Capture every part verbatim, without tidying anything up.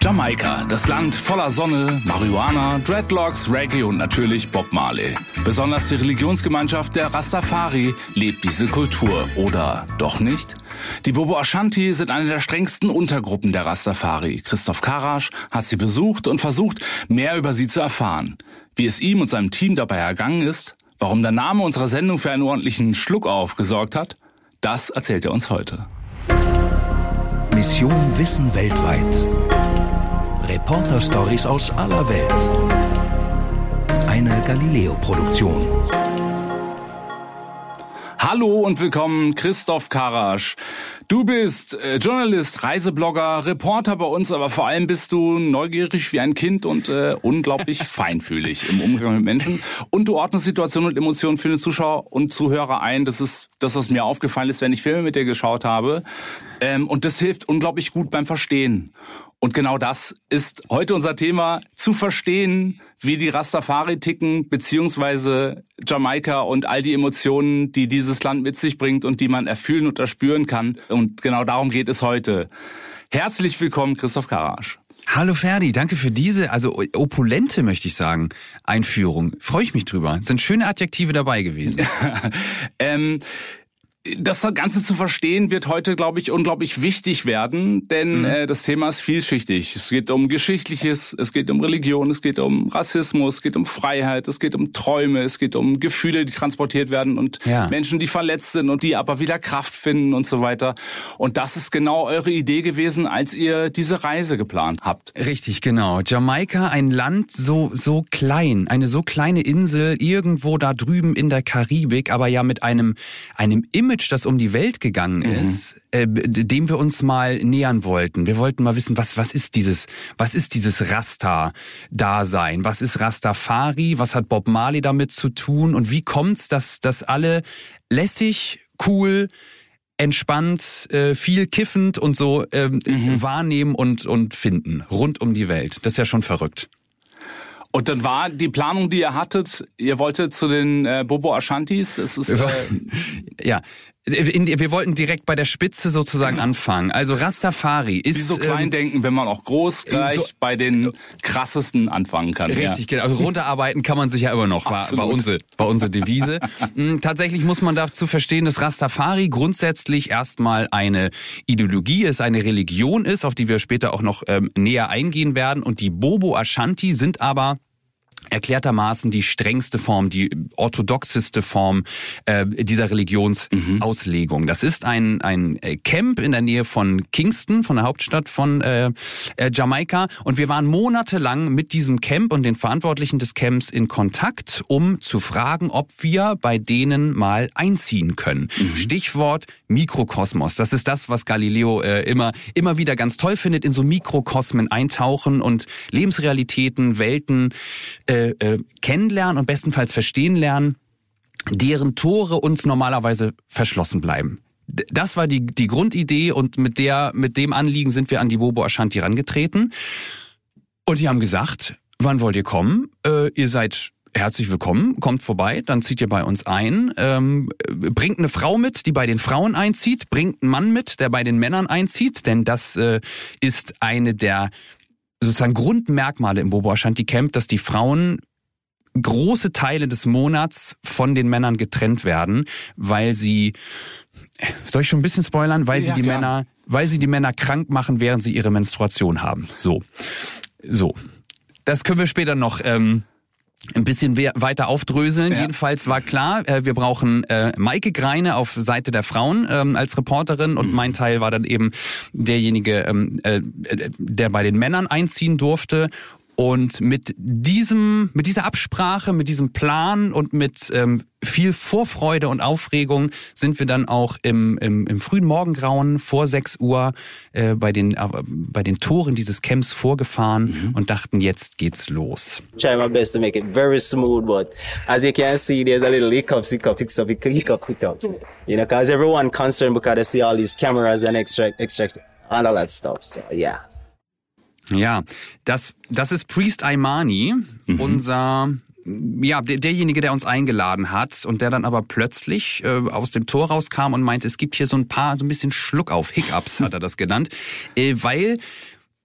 Jamaika, das Land voller Sonne, Marihuana, Dreadlocks, Reggae und natürlich Bob Marley. Besonders die Religionsgemeinschaft der Rastafari lebt diese Kultur. Oder doch nicht? Die Bobo Ashanti sind eine der strengsten Untergruppen der Rastafari. Christoph Karasch hat sie besucht und versucht, mehr über sie zu erfahren. Wie es ihm und seinem Team dabei ergangen ist, warum der Name unserer Sendung für einen ordentlichen Schluckauf gesorgt hat, das erzählt er uns heute. Mission Wissen weltweit. Reporter-Stories aus aller Welt. Eine Galileo-Produktion. Hallo und willkommen, Christoph Karasch. Du bist äh, Journalist, Reiseblogger, Reporter bei uns, aber vor allem bist du neugierig wie ein Kind und äh, unglaublich feinfühlig im Umgang mit Menschen. Und du ordnest Situationen und Emotionen für den Zuschauer und Zuhörer ein. Das ist das, was mir aufgefallen ist, wenn ich Filme mit dir geschaut habe. Ähm, und das hilft unglaublich gut beim Verstehen. Und genau das ist heute unser Thema, zu verstehen, wie die Rastafari ticken, beziehungsweise Jamaika und all die Emotionen, die dieses Land mit sich bringt und die man erfühlen und erspüren kann. Und genau darum geht es heute. Herzlich willkommen, Christoph Karasch. Hallo Ferdi, danke für diese, also opulente, möchte ich sagen, Einführung. Freue ich mich drüber. Es sind schöne Adjektive dabei gewesen. ähm... Das Ganze zu verstehen wird heute, glaube ich, unglaublich wichtig werden, denn mhm. äh, das Thema ist vielschichtig. Es geht um Geschichtliches, es geht um Religion, es geht um Rassismus, es geht um Freiheit, es geht um Träume, es geht um Gefühle, die transportiert werden und ja. Menschen, die verletzt sind und die aber wieder Kraft finden und so weiter. Und das ist genau eure Idee gewesen, als ihr diese Reise geplant habt. Richtig, genau. Jamaika, ein Land so so klein, eine so kleine Insel irgendwo da drüben in der Karibik, aber ja mit einem einem Image, das um die Welt gegangen ist, mhm. äh, dem wir uns mal nähern wollten. Wir wollten mal wissen, was was ist dieses, was ist dieses Rasta-Dasein? Was ist Rastafari? Was hat Bob Marley damit zu tun? Und wie kommt's, dass dass alle lässig, cool, entspannt, äh, viel kiffend und so ähm, mhm. wahrnehmen und und finden rund um die Welt? Das ist ja schon verrückt. Und dann war die Planung, die ihr hattet, ihr wolltet zu den äh, Bobo Ashantis. Es ist, äh ja, in, wir wollten direkt bei der Spitze sozusagen anfangen. Also Rastafari ist... Wie so klein ähm, denken, wenn man auch groß gleich so, bei den krassesten anfangen kann. Richtig, ja. genau. Also runterarbeiten kann man sich ja immer noch, war, war unsere, war unsere Devise. Tatsächlich muss man dazu verstehen, dass Rastafari grundsätzlich erstmal eine Ideologie ist, eine Religion ist, auf die wir später auch noch ähm, näher eingehen werden. Und die Bobo Ashanti sind aber erklärtermaßen die strengste Form, die orthodoxeste Form äh, dieser Religionsauslegung. Mhm. Das ist ein ein Camp in der Nähe von Kingston, von der Hauptstadt von äh, äh, Jamaika. Und wir waren monatelang mit diesem Camp und den Verantwortlichen des Camps in Kontakt, um zu fragen, ob wir bei denen mal einziehen können. Mhm. Stichwort Mikrokosmos. Das ist das, was Galileo äh, immer immer wieder ganz toll findet, in so Mikrokosmen eintauchen und Lebensrealitäten, Welten Äh, äh, kennenlernen und bestenfalls verstehen lernen, deren Tore uns normalerweise verschlossen bleiben. D- das war die die Grundidee und mit der mit dem Anliegen sind wir an die Bobo Ashanti herangetreten und die haben gesagt, wann wollt ihr kommen? Äh, ihr seid herzlich willkommen, kommt vorbei, dann zieht ihr bei uns ein, ähm, bringt eine Frau mit, die bei den Frauen einzieht, bringt einen Mann mit, der bei den Männern einzieht, denn das äh, ist eine der sozusagen Grundmerkmale im Bobo Ashanti Camp, dass die Frauen große Teile des Monats von den Männern getrennt werden, weil sie, soll ich schon ein bisschen spoilern, weil sie ja, die klar. Männer, weil sie die Männer krank machen, während sie ihre Menstruation haben. So, so. Das können wir später noch ähm, ein bisschen weiter aufdröseln. Ja. Jedenfalls war klar, wir brauchen äh, Maike Greine auf Seite der Frauen ähm, als Reporterin und mhm. mein Teil war dann eben derjenige, ähm, äh, der bei den Männern einziehen durfte. Und mit diesem, mit dieser Absprache, mit diesem Plan und mit ähm, viel Vorfreude und Aufregung sind wir dann auch im, im, im frühen Morgengrauen vor sechs Uhr äh, bei den äh, bei den Toren dieses Camps vorgefahren mhm. und dachten, jetzt geht's los. Try my best to make it very smooth, but as you can see, there's a little hiccups, hiccups, hiccups, hiccups, hiccups. You know, because everyone concerned because they see all these cameras and extra, extra, and all that stuff. So yeah. Ja, das das ist Priest Imani, mhm. unser ja, der, derjenige, der uns eingeladen hat und der dann aber plötzlich äh, aus dem Tor rauskam und meinte, es gibt hier so ein paar, so ein bisschen Schluck auf, Hiccups hat er das genannt, äh, weil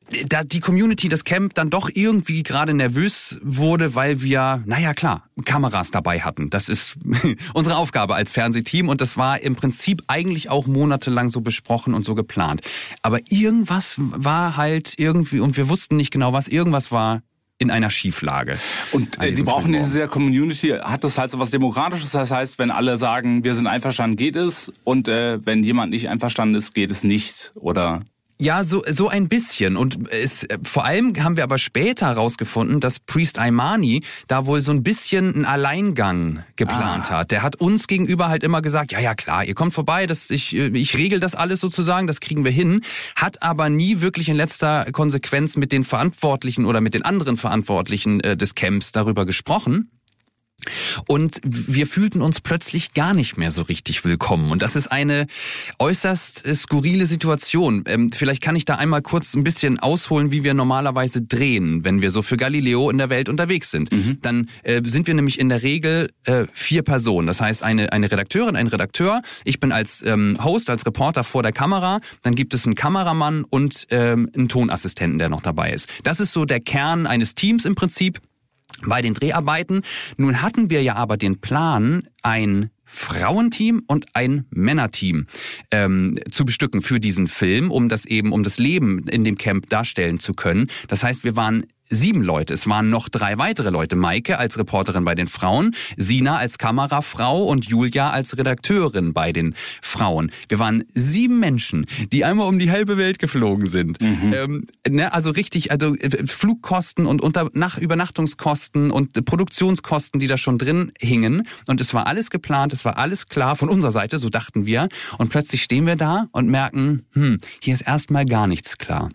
da die Community, das Camp dann doch irgendwie gerade nervös wurde, weil wir, naja klar, Kameras dabei hatten. Das ist unsere Aufgabe als Fernsehteam und das war im Prinzip eigentlich auch monatelang so besprochen und so geplant. Aber irgendwas war halt irgendwie, und wir wussten nicht genau was, irgendwas war in einer Schieflage. Und äh, die brauchen in dieser Community, hat das halt so was Demokratisches, das heißt, wenn alle sagen, wir sind einverstanden, geht es, und äh, wenn jemand nicht einverstanden ist, geht es nicht, oder? Ja, so so ein bisschen. Und es, vor allem haben wir aber später herausgefunden, dass Priest Aimani da wohl so ein bisschen einen Alleingang geplant ah. hat. Der hat uns gegenüber halt immer gesagt, ja, ja klar, ihr kommt vorbei, das, ich, ich regel das alles sozusagen, das kriegen wir hin. Hat aber nie wirklich in letzter Konsequenz mit den Verantwortlichen oder mit den anderen Verantwortlichen äh, des Camps darüber gesprochen. Und wir fühlten uns plötzlich gar nicht mehr so richtig willkommen. Und das ist eine äußerst skurrile Situation. Ähm, vielleicht kann ich da einmal kurz ein bisschen ausholen, wie wir normalerweise drehen, wenn wir so für Galileo in der Welt unterwegs sind. Mhm. Dann äh, sind wir nämlich in der Regel äh, vier Personen. Das heißt, eine, eine Redakteurin, ein Redakteur. Ich bin als ähm, Host, als Reporter vor der Kamera. Dann gibt es einen Kameramann und ähm, einen Tonassistenten, der noch dabei ist. Das ist so der Kern eines Teams im Prinzip bei den Dreharbeiten. Nun hatten wir ja aber den Plan, ein Frauenteam und ein Männerteam ähm, zu bestücken für diesen Film, um das eben, um das Leben in dem Camp darstellen zu können. Das heißt, wir waren sieben Leute. Es waren noch drei weitere Leute. Maike als Reporterin bei den Frauen, Sina als Kamerafrau und Julia als Redakteurin bei den Frauen. Wir waren sieben Menschen, die einmal um die halbe Welt geflogen sind. Mhm. Ähm, ne, also richtig, also Flugkosten und unter, nach Übernachtungskosten und Produktionskosten, die da schon drin hingen. Und es war alles geplant, es war alles klar von unserer Seite, so dachten wir. Und plötzlich stehen wir da und merken, hm, hier ist erstmal gar nichts klar.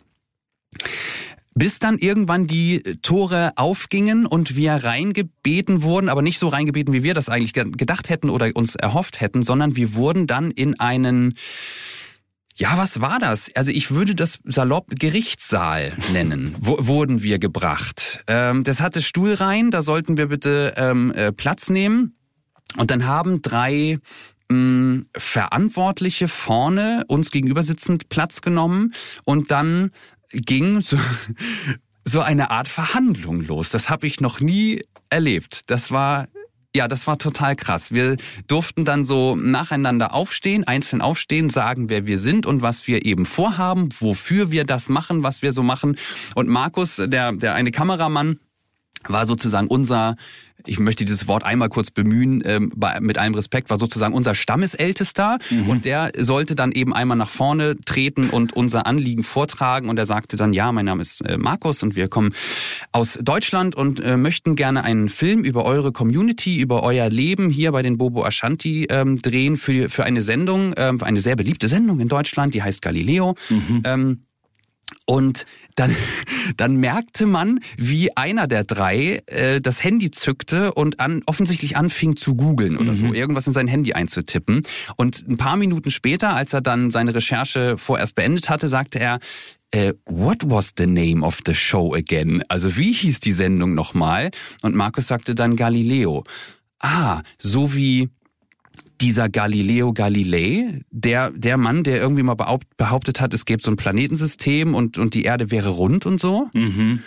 Bis dann irgendwann die Tore aufgingen und wir reingebeten wurden, aber nicht so reingebeten, wie wir das eigentlich gedacht hätten oder uns erhofft hätten, sondern wir wurden dann in einen, ja, was war das? Also ich würde das salopp Gerichtssaal nennen, w- wurden wir gebracht. Ähm, das hatte Stuhlreihen, da sollten wir bitte ähm, äh, Platz nehmen. Und dann haben drei mh, Verantwortliche vorne uns gegenüber sitzend Platz genommen und dann ging so, so eine Art Verhandlung los. Das habe ich noch nie erlebt. Das war, ja, das war total krass. Wir durften dann so nacheinander aufstehen, einzeln aufstehen, sagen, wer wir sind und was wir eben vorhaben, wofür wir das machen, was wir so machen. Und Markus, der, der eine Kameramann, war sozusagen unser, ich möchte dieses Wort einmal kurz bemühen, ähm, bei, mit allem Respekt, war sozusagen unser Stammesältester mhm. und der sollte dann eben einmal nach vorne treten und unser Anliegen vortragen und er sagte dann, ja, mein Name ist äh, Markus und wir kommen aus Deutschland und äh, möchten gerne einen Film über eure Community, über euer Leben hier bei den Bobo Ashanti ähm, drehen für, für eine Sendung, ähm, eine sehr beliebte Sendung in Deutschland, die heißt Galileo. Mhm. Ähm, Und dann, dann merkte man, wie einer der drei äh, das Handy zückte und an, offensichtlich anfing zu googeln oder mhm. so, irgendwas in sein Handy einzutippen. Und ein paar Minuten später, als er dann seine Recherche vorerst beendet hatte, sagte er, äh, what was the name of the show again? Also wie hieß die Sendung nochmal? Und Markus sagte dann Galileo. Ah, so wie dieser Galileo Galilei, der der Mann, der irgendwie mal behauptet hat, es gäbe so ein Planetensystem und und die Erde wäre rund und so. Mhm.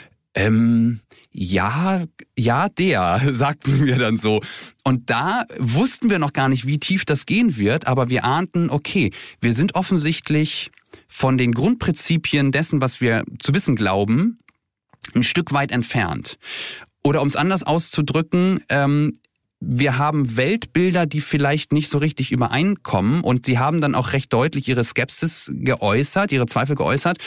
Ähm, ja, ja, der, sagten wir dann so. Und da wussten wir noch gar nicht, wie tief das gehen wird, aber wir ahnten, okay, wir sind offensichtlich von den Grundprinzipien dessen, was wir zu wissen glauben, ein Stück weit entfernt. Oder um es anders auszudrücken, ähm, wir haben Weltbilder, die vielleicht nicht so richtig übereinkommen und sie haben dann auch recht deutlich ihre Skepsis geäußert, ihre Zweifel geäußert,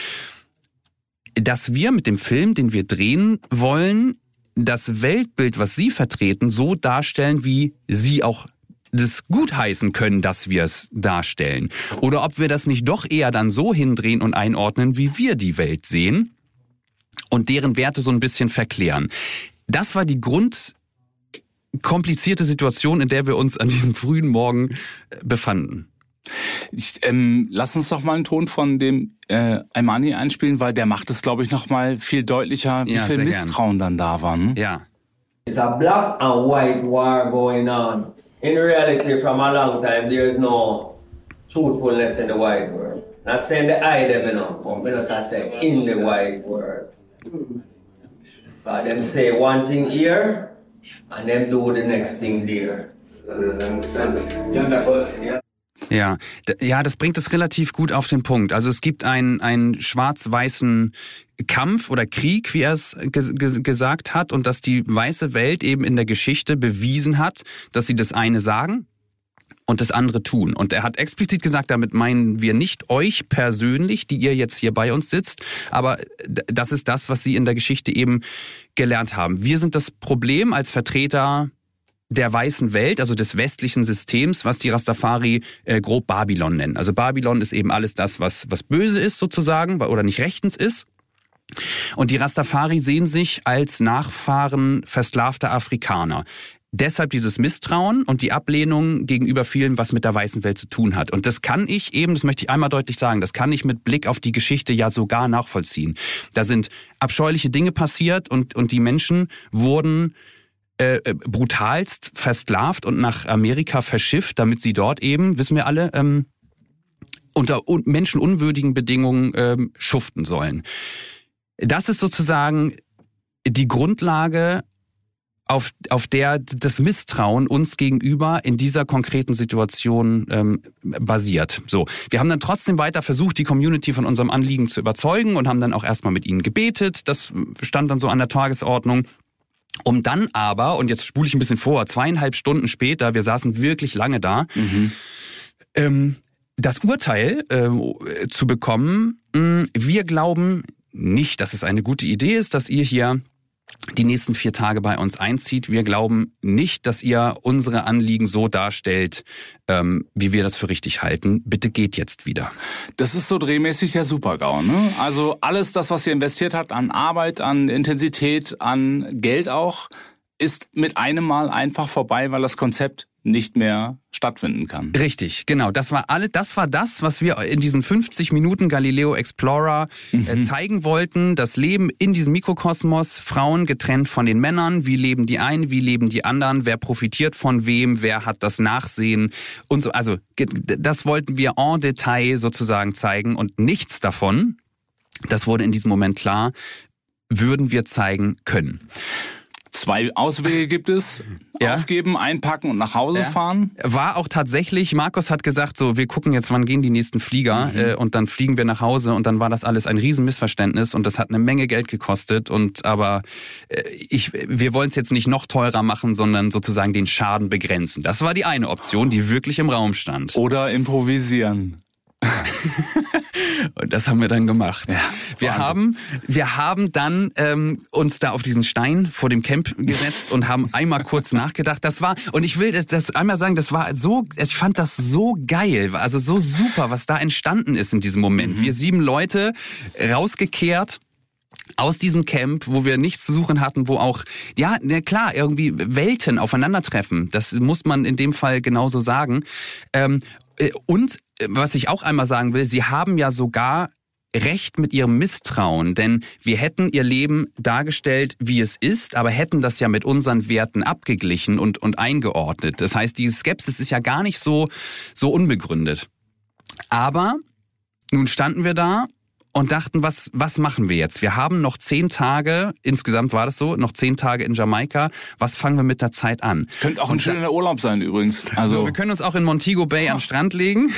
dass wir mit dem Film, den wir drehen wollen, das Weltbild, was sie vertreten, so darstellen, wie sie auch das gutheißen können, dass wir es darstellen. Oder ob wir das nicht doch eher dann so hindrehen und einordnen, wie wir die Welt sehen und deren Werte so ein bisschen verklären. Das war die Grund komplizierte Situation, in der wir uns an diesem frühen Morgen befanden. Ich, ähm, lass uns doch mal einen Ton von dem äh, Aimani einspielen, weil der macht es, glaube ich, noch mal viel deutlicher, wie ja, viel Misstrauen gern. dann da war. Ne? Ja. It's a black and white war going on. In reality, from a long time, there is no truthfulness in the white world. Not saying the eye them, you know, but me just say in the white world. But them say one thing here, and them do the next thing there. Ja, d- ja, das bringt es relativ gut auf den Punkt. Also es gibt einen, einen schwarz-weißen Kampf oder Krieg, wie er es ge- ge- gesagt hat, und dass die weiße Welt eben in der Geschichte bewiesen hat, dass sie das eine sagen und das andere tun. Und er hat explizit gesagt, damit meinen wir nicht euch persönlich, die ihr jetzt hier bei uns sitzt, aber d- das ist das, was sie in der Geschichte eben gelernt haben. Wir sind das Problem als Vertreter der weißen Welt, also des westlichen Systems, was die Rastafari äh, grob Babylon nennen. Also Babylon ist eben alles das, was was böse ist sozusagen oder nicht rechtens ist. Und die Rastafari sehen sich als Nachfahren versklavter Afrikaner. Deshalb dieses Misstrauen und die Ablehnung gegenüber vielen, was mit der weißen Welt zu tun hat. Und das kann ich eben, das möchte ich einmal deutlich sagen, das kann ich mit Blick auf die Geschichte ja sogar nachvollziehen. Da sind abscheuliche Dinge passiert und und die Menschen wurden Äh, brutalst versklavt und nach Amerika verschifft, damit sie dort eben, wissen wir alle, ähm, unter un- menschenunwürdigen Bedingungen ähm, schuften sollen. Das ist sozusagen die Grundlage, auf, auf der das Misstrauen uns gegenüber in dieser konkreten Situation ähm, basiert. So, wir haben dann trotzdem weiter versucht, die Community von unserem Anliegen zu überzeugen und haben dann auch erstmal mit ihnen gebetet. Das stand dann so an der Tagesordnung. Um dann aber, und jetzt spule ich ein bisschen vor, zweieinhalb Stunden später, wir saßen wirklich lange da, mhm. ähm, das Urteil äh, zu bekommen, mh, wir glauben nicht, dass es eine gute Idee ist, dass ihr hier die nächsten vier Tage bei uns einzieht. Wir glauben nicht, dass ihr unsere Anliegen so darstellt, ähm, wie wir das für richtig halten. Bitte geht jetzt wieder. Das ist so drehmäßig der Super-GAU, ne? Also alles das, was ihr investiert habt an Arbeit, an Intensität, an Geld auch, ist mit einem Mal einfach vorbei, weil das Konzept nicht mehr stattfinden kann. Richtig, genau. Das war alle, das war das, was wir in diesen fünfzig Minuten Galileo Explorer mhm. äh, zeigen wollten. Das Leben in diesem Mikrokosmos, Frauen getrennt von den Männern. Wie leben die einen, wie leben die anderen? Wer profitiert von wem? Wer hat das Nachsehen? Und so, also das wollten wir en Detail sozusagen zeigen und nichts davon, das wurde in diesem Moment klar, würden wir zeigen können. Zwei Auswege gibt es. Ja. Aufgeben, einpacken und nach Hause ja. fahren. War auch tatsächlich, Markus hat gesagt, so, wir gucken jetzt, wann gehen die nächsten Flieger mhm. äh, und dann fliegen wir nach Hause und dann war das alles ein Riesenmissverständnis und das hat eine Menge Geld gekostet und aber äh, ich, wir wollen es jetzt nicht noch teurer machen, sondern sozusagen den Schaden begrenzen. Das war die eine Option, die wirklich im Raum stand. Oder improvisieren. Und das haben wir dann gemacht. Ja, wir haben, wir haben dann ähm, uns da auf diesen Stein vor dem Camp gesetzt und haben einmal kurz nachgedacht. Das war, und ich will das, das einmal sagen, das war so, ich fand das so geil, also so super, was da entstanden ist in diesem Moment. Mhm. Wir sieben Leute rausgekehrt aus diesem Camp, wo wir nichts zu suchen hatten, wo auch, ja, na klar, irgendwie Welten aufeinandertreffen. Das muss man in dem Fall genauso sagen. Ähm, und was ich auch einmal sagen will, sie haben ja sogar recht mit ihrem Misstrauen, denn wir hätten ihr Leben dargestellt, wie es ist, aber hätten das ja mit unseren Werten abgeglichen und, und eingeordnet. Das heißt, die Skepsis ist ja gar nicht so, so unbegründet. Aber nun standen wir da und dachten, was, was machen wir jetzt? Wir haben noch zehn Tage, insgesamt war das so, noch zehn Tage in Jamaika. Was fangen wir mit der Zeit an? Könnte auch ein schöner Urlaub sein übrigens. Also so, wir können uns auch in Montego Bay an den Strand legen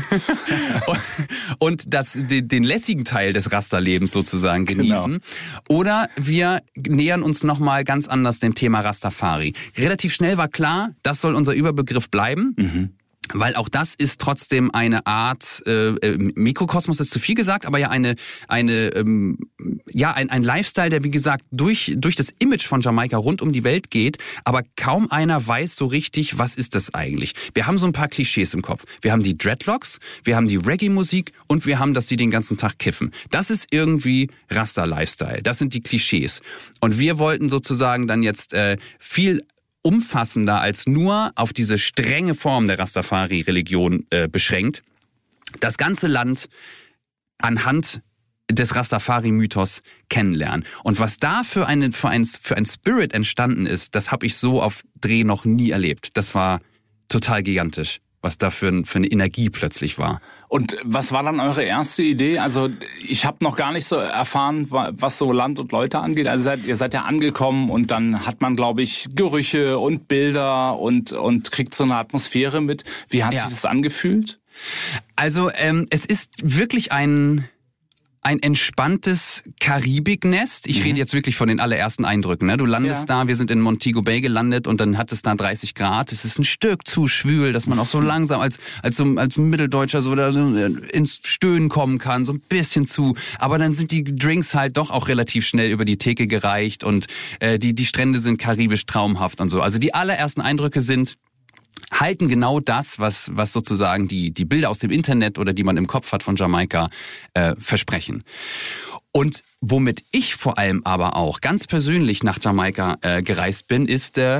und das, den, den lässigen Teil des Rasta-Lebens sozusagen genießen. Genau. Oder wir nähern uns nochmal ganz anders dem Thema Rastafari. Relativ schnell war klar, das soll unser Überbegriff bleiben. Mhm. Weil auch das ist trotzdem eine Art, äh, Mikrokosmos ist zu viel gesagt, aber ja eine, eine, ähm, ja ein, ein Lifestyle, der wie gesagt durch durch das Image von Jamaika rund um die Welt geht, aber kaum einer weiß so richtig, was ist das eigentlich. Wir haben so ein paar Klischees im Kopf. Wir haben die Dreadlocks, wir haben die Reggae-Musik und wir haben, dass die den ganzen Tag kiffen. Das ist irgendwie Rasta-Lifestyle. Das sind die Klischees. Und wir wollten sozusagen dann jetzt äh, viel umfassender als nur auf diese strenge Form der Rastafari-Religion äh, beschränkt, das ganze Land anhand des Rastafari-Mythos kennenlernen. Und was da für, eine, für, ein, für ein Spirit entstanden ist, das habe ich so auf Dreh noch nie erlebt. Das war total gigantisch, was da für, für eine Energie plötzlich war. Und was war dann eure erste Idee? Also ich habe noch gar nicht so erfahren, was so Land und Leute angeht. Also seid, ihr seid ja angekommen und dann hat man, glaube ich, Gerüche und Bilder und und kriegt so eine Atmosphäre mit. Wie hat ja. sich das angefühlt? Also ähm, es ist wirklich ein ein entspanntes Karibiknest. Ich mhm. rede jetzt wirklich von den allerersten Eindrücken. Ne? Du landest ja. da, wir sind in Montego Bay gelandet und dann hat es da dreißig Grad. Es ist ein Stück zu schwül, dass man auch so langsam als als so, als Mitteldeutscher so, da so ins Stöhnen kommen kann, so ein bisschen zu. Aber dann sind die Drinks halt doch auch relativ schnell über die Theke gereicht und äh, die die Strände sind karibisch traumhaft und so. Also die allerersten Eindrücke sind halten genau das, was was sozusagen die die Bilder aus dem Internet oder die man im Kopf hat von Jamaika äh, versprechen. Und womit ich vor allem aber auch ganz persönlich nach Jamaika äh, gereist bin, ist äh,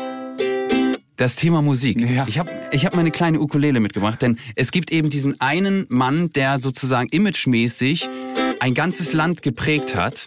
das Thema Musik. Ja. Ich habe ich hab meine kleine Ukulele mitgebracht, denn es gibt eben diesen einen Mann, der sozusagen imagemäßig ein ganzes Land geprägt hat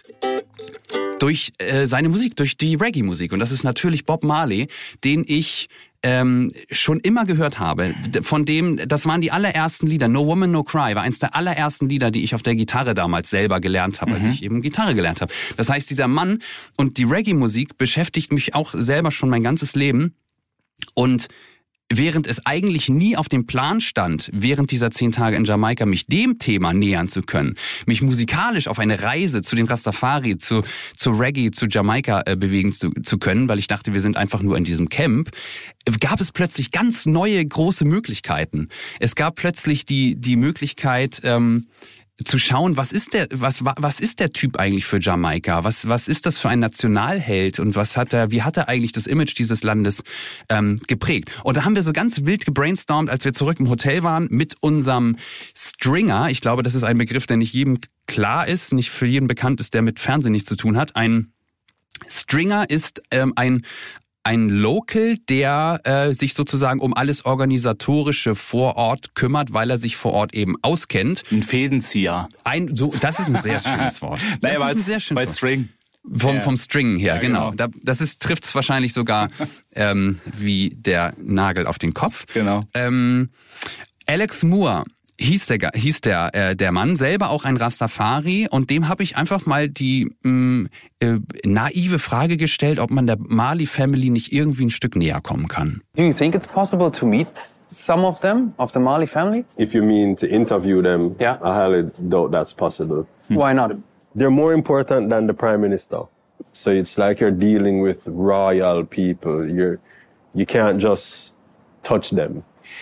durch äh, seine Musik, durch die Reggae-Musik. Und das ist natürlich Bob Marley, den ich ähm, schon immer gehört habe. Von dem, das waren die allerersten Lieder. No Woman, No Cry war eins der allerersten Lieder, die ich auf der Gitarre damals selber gelernt habe, mhm. als ich eben Gitarre gelernt habe. Das heißt, dieser Mann und die Reggae-Musik beschäftigt mich auch selber schon mein ganzes Leben. Und während es eigentlich nie auf dem Plan stand, während dieser zehn Tage in Jamaika mich dem Thema nähern zu können, mich musikalisch auf eine Reise zu den Rastafari, zu, zu Reggae, zu Jamaika äh, bewegen zu, zu können, weil ich dachte, wir sind einfach nur in diesem Camp, gab es plötzlich ganz neue, große Möglichkeiten. Es gab plötzlich die, die Möglichkeit, ähm, zu schauen, was ist der, was, was ist der Typ eigentlich für Jamaika? Was, was ist das für ein Nationalheld? Und was hat er, wie hat er eigentlich das Image dieses Landes ähm, geprägt? Und da haben wir so ganz wild gebrainstormt, als wir zurück im Hotel waren, mit unserem Stringer. Ich glaube, das ist ein Begriff, der nicht jedem klar ist, nicht für jeden bekannt ist, der mit Fernsehen nichts zu tun hat. Ein Stringer ist ähm, ein Ein Local, der äh, sich sozusagen um alles Organisatorische vor Ort kümmert, weil er sich vor Ort eben auskennt. Ein Fädenzieher. Ein, so, das ist ein sehr schönes Wort. Das naja, ist ein sehr schönes bei Wort. String. Vom, ja. vom String her, ja, genau. genau. Da, das ist trifft es wahrscheinlich sogar ähm, wie der Nagel auf den Kopf. Genau. Ähm, Alex Moore hieß der hieß der äh, der Mann, selber auch ein Rastafari, und dem habe ich einfach mal die mh, äh, naive Frage gestellt, ob man der Marley Family nicht irgendwie ein Stück näher kommen kann. Do you think it's possible to meet some of them, of the Marley family? If you mean to interview them, yeah. I highly doubt that's possible. Hmm. Why not? They're more important than the Prime Minister. So it's like you're dealing with royal people. You're, you can't just touch them.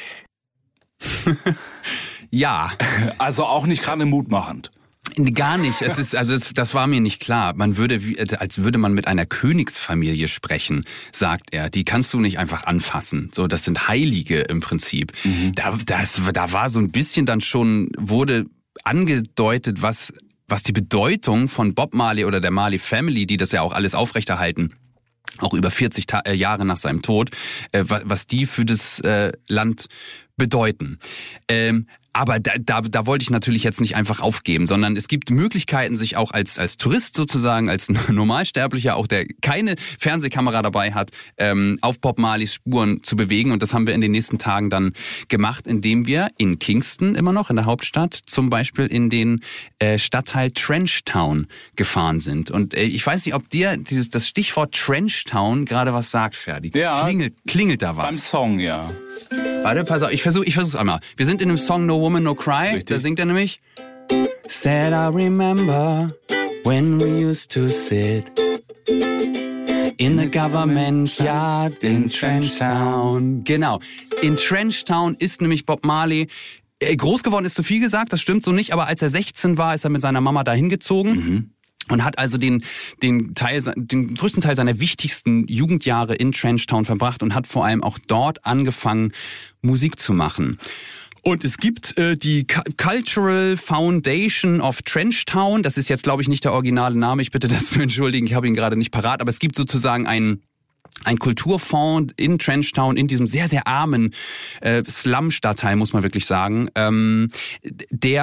Ja, also auch nicht gerade mutmachend. Gar nicht. Es ist, also es, das war mir nicht klar. Man würde, als würde man mit einer Königsfamilie sprechen, sagt er. Die kannst du nicht einfach anfassen. So, das sind Heilige im Prinzip. Mhm. Da, das, da war so ein bisschen dann schon, wurde angedeutet, was, was die Bedeutung von Bob Marley oder der Marley Family, die das ja auch alles aufrechterhalten, auch über vierzig Ta- äh, Jahre nach seinem Tod, äh, was die für das äh, Land bedeuten. Ähm, Aber da, da, da wollte ich natürlich jetzt nicht einfach aufgeben, sondern es gibt Möglichkeiten, sich auch als als Tourist sozusagen, als Normalsterblicher, auch der keine Fernsehkamera dabei hat, ähm, auf Bob Marleys Spuren zu bewegen. Und das haben wir in den nächsten Tagen dann gemacht, indem wir in Kingston, immer noch in der Hauptstadt, zum Beispiel in den äh, Stadtteil Trenchtown gefahren sind. Und äh, ich weiß nicht, ob dir dieses das Stichwort Trenchtown gerade was sagt, Ferdi. Ja. Klingelt, klingelt da was? Beim Song, ja. Warte, pass auf, ich versuche ich versuch's einmal. Wir sind in dem Song No Woman, No Cry. Richtig. Da singt er nämlich: Said I remember when we used to sit in the government yard in Trenchtown. Genau, in Trenchtown ist nämlich Bob Marley groß geworden, ist zu viel gesagt, das stimmt so nicht, aber als er sechzehn war, ist er mit seiner Mama dahin gezogen. Mhm. Und hat also den den Teil den größten Teil seiner wichtigsten Jugendjahre in Trenchtown verbracht und hat vor allem auch dort angefangen, Musik zu machen. Und es gibt äh, die Cultural Foundation of Trenchtown. Das ist jetzt, glaube ich, nicht der originale Name. Ich bitte das zu entschuldigen. Ich habe ihn gerade nicht parat. Aber es gibt sozusagen einen ein Kulturfonds in Trenchtown, in diesem sehr, sehr armen äh, Slum-Stadtteil, muss man wirklich sagen, ähm, der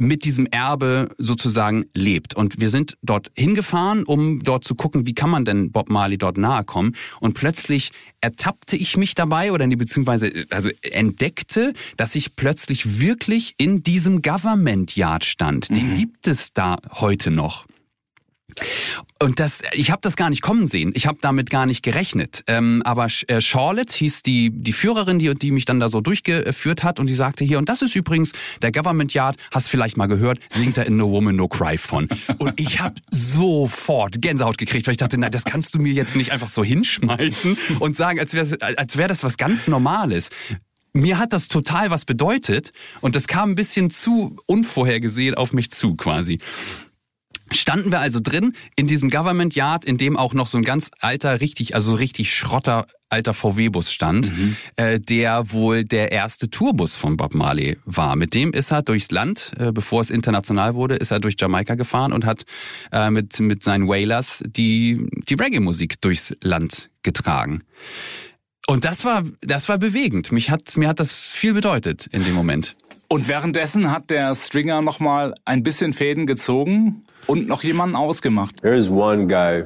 mit diesem Erbe sozusagen lebt. Und wir sind dort hingefahren, um dort zu gucken, wie kann man denn Bob Marley dort nahe kommen. Und plötzlich ertappte ich mich dabei oder beziehungsweise also entdeckte, dass ich plötzlich wirklich in diesem Government Yard stand. Den mhm. gibt es da heute noch. Und das, ich habe das gar nicht kommen sehen. Ich habe damit gar nicht gerechnet. Ähm, aber äh, Charlotte hieß die die Führerin, die die mich dann da so durchgeführt hat, und die sagte hier, und das ist übrigens der Government Yard. Hast vielleicht mal gehört? Singt da in No Woman No Cry von. Und ich habe sofort Gänsehaut gekriegt, weil ich dachte, na, das kannst du mir jetzt nicht einfach so hinschmeißen und sagen, als wäre als wäre das was ganz Normales. Mir hat das total was bedeutet, und das kam ein bisschen zu unvorhergesehen auf mich zu quasi. Standen wir also drin in diesem Government Yard, in dem auch noch so ein ganz alter, richtig, also richtig schrotter alter V W-Bus stand, mhm. äh, der wohl der erste Tourbus von Bob Marley war. Mit dem ist er durchs Land, äh, bevor es international wurde, ist er durch Jamaika gefahren und hat äh, mit mit seinen Wailers die die Reggae-Musik durchs Land getragen. Und das war das war bewegend. Mich hat mir hat das viel bedeutet in dem Moment. Und währenddessen hat der Stringer noch mal ein bisschen Fäden gezogen und noch jemanden ausgemacht. There's one guy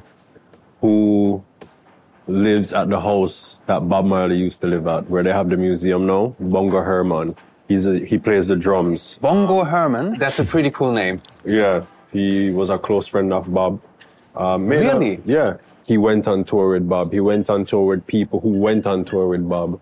who lives at the house that Bob Marley used to live at, where they have the museum now, Bongo Herman. He's a, he plays the drums. Bongo Herman? That's a pretty cool name. Yeah, he was a close friend of Bob. Um, really? A, yeah, he went on tour with Bob. He went on tour with people who went on tour with Bob.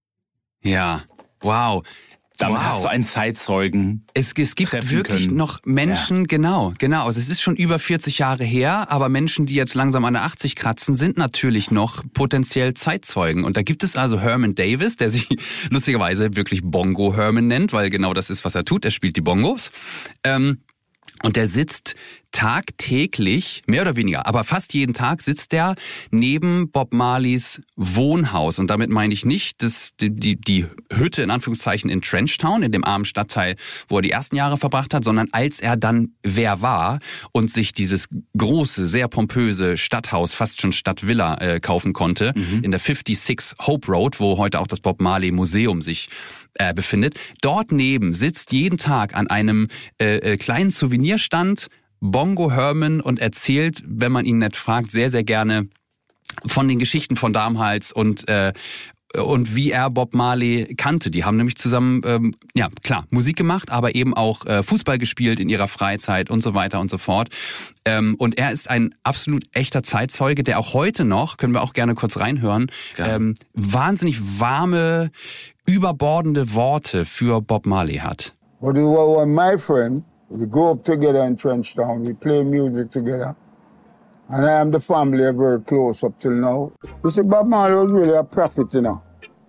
Ja, wow. Damit wow. hast du einen Zeitzeugen. Es, es gibt wirklich können. noch Menschen, ja. genau, genau. Also es ist schon über vierzig Jahre her, aber Menschen, die jetzt langsam an der achtzig kratzen, sind natürlich noch potenziell Zeitzeugen. Und da gibt es also Herman Davis, der sich lustigerweise wirklich Bongo Herman nennt, weil genau das ist, was er tut. Er spielt die Bongos. Ähm, und der sitzt tagtäglich, mehr oder weniger, aber fast jeden Tag sitzt der neben Bob Marleys Wohnhaus. Und damit meine ich nicht das, die, die, die Hütte in Anführungszeichen in Trenchtown, in dem armen Stadtteil, wo er die ersten Jahre verbracht hat, sondern als er dann wer war und sich dieses große, sehr pompöse Stadthaus, fast schon Stadtvilla, äh, kaufen konnte, mhm. in der fünfundsechzig Hope Road, wo heute auch das Bob Marley Museum sich äh, befindet. Dort neben sitzt jeden Tag an einem äh, äh, kleinen Souvenirstand Bongo Herman und erzählt, wenn man ihn nicht fragt, sehr, sehr gerne von den Geschichten von damals und äh, und wie er Bob Marley kannte. Die haben nämlich zusammen, ähm, ja klar, Musik gemacht, aber eben auch äh, Fußball gespielt in ihrer Freizeit und so weiter und so fort. Ähm, und er ist ein absolut echter Zeitzeuge, der auch heute noch, können wir auch gerne kurz reinhören, ja. ähm, wahnsinnig warme, überbordende Worte für Bob Marley hat. But you were my friend. We grew up together in Trenchtown. We play music together. And I am the family very close up till now. You see, Bob Marley was really a prophet, you know.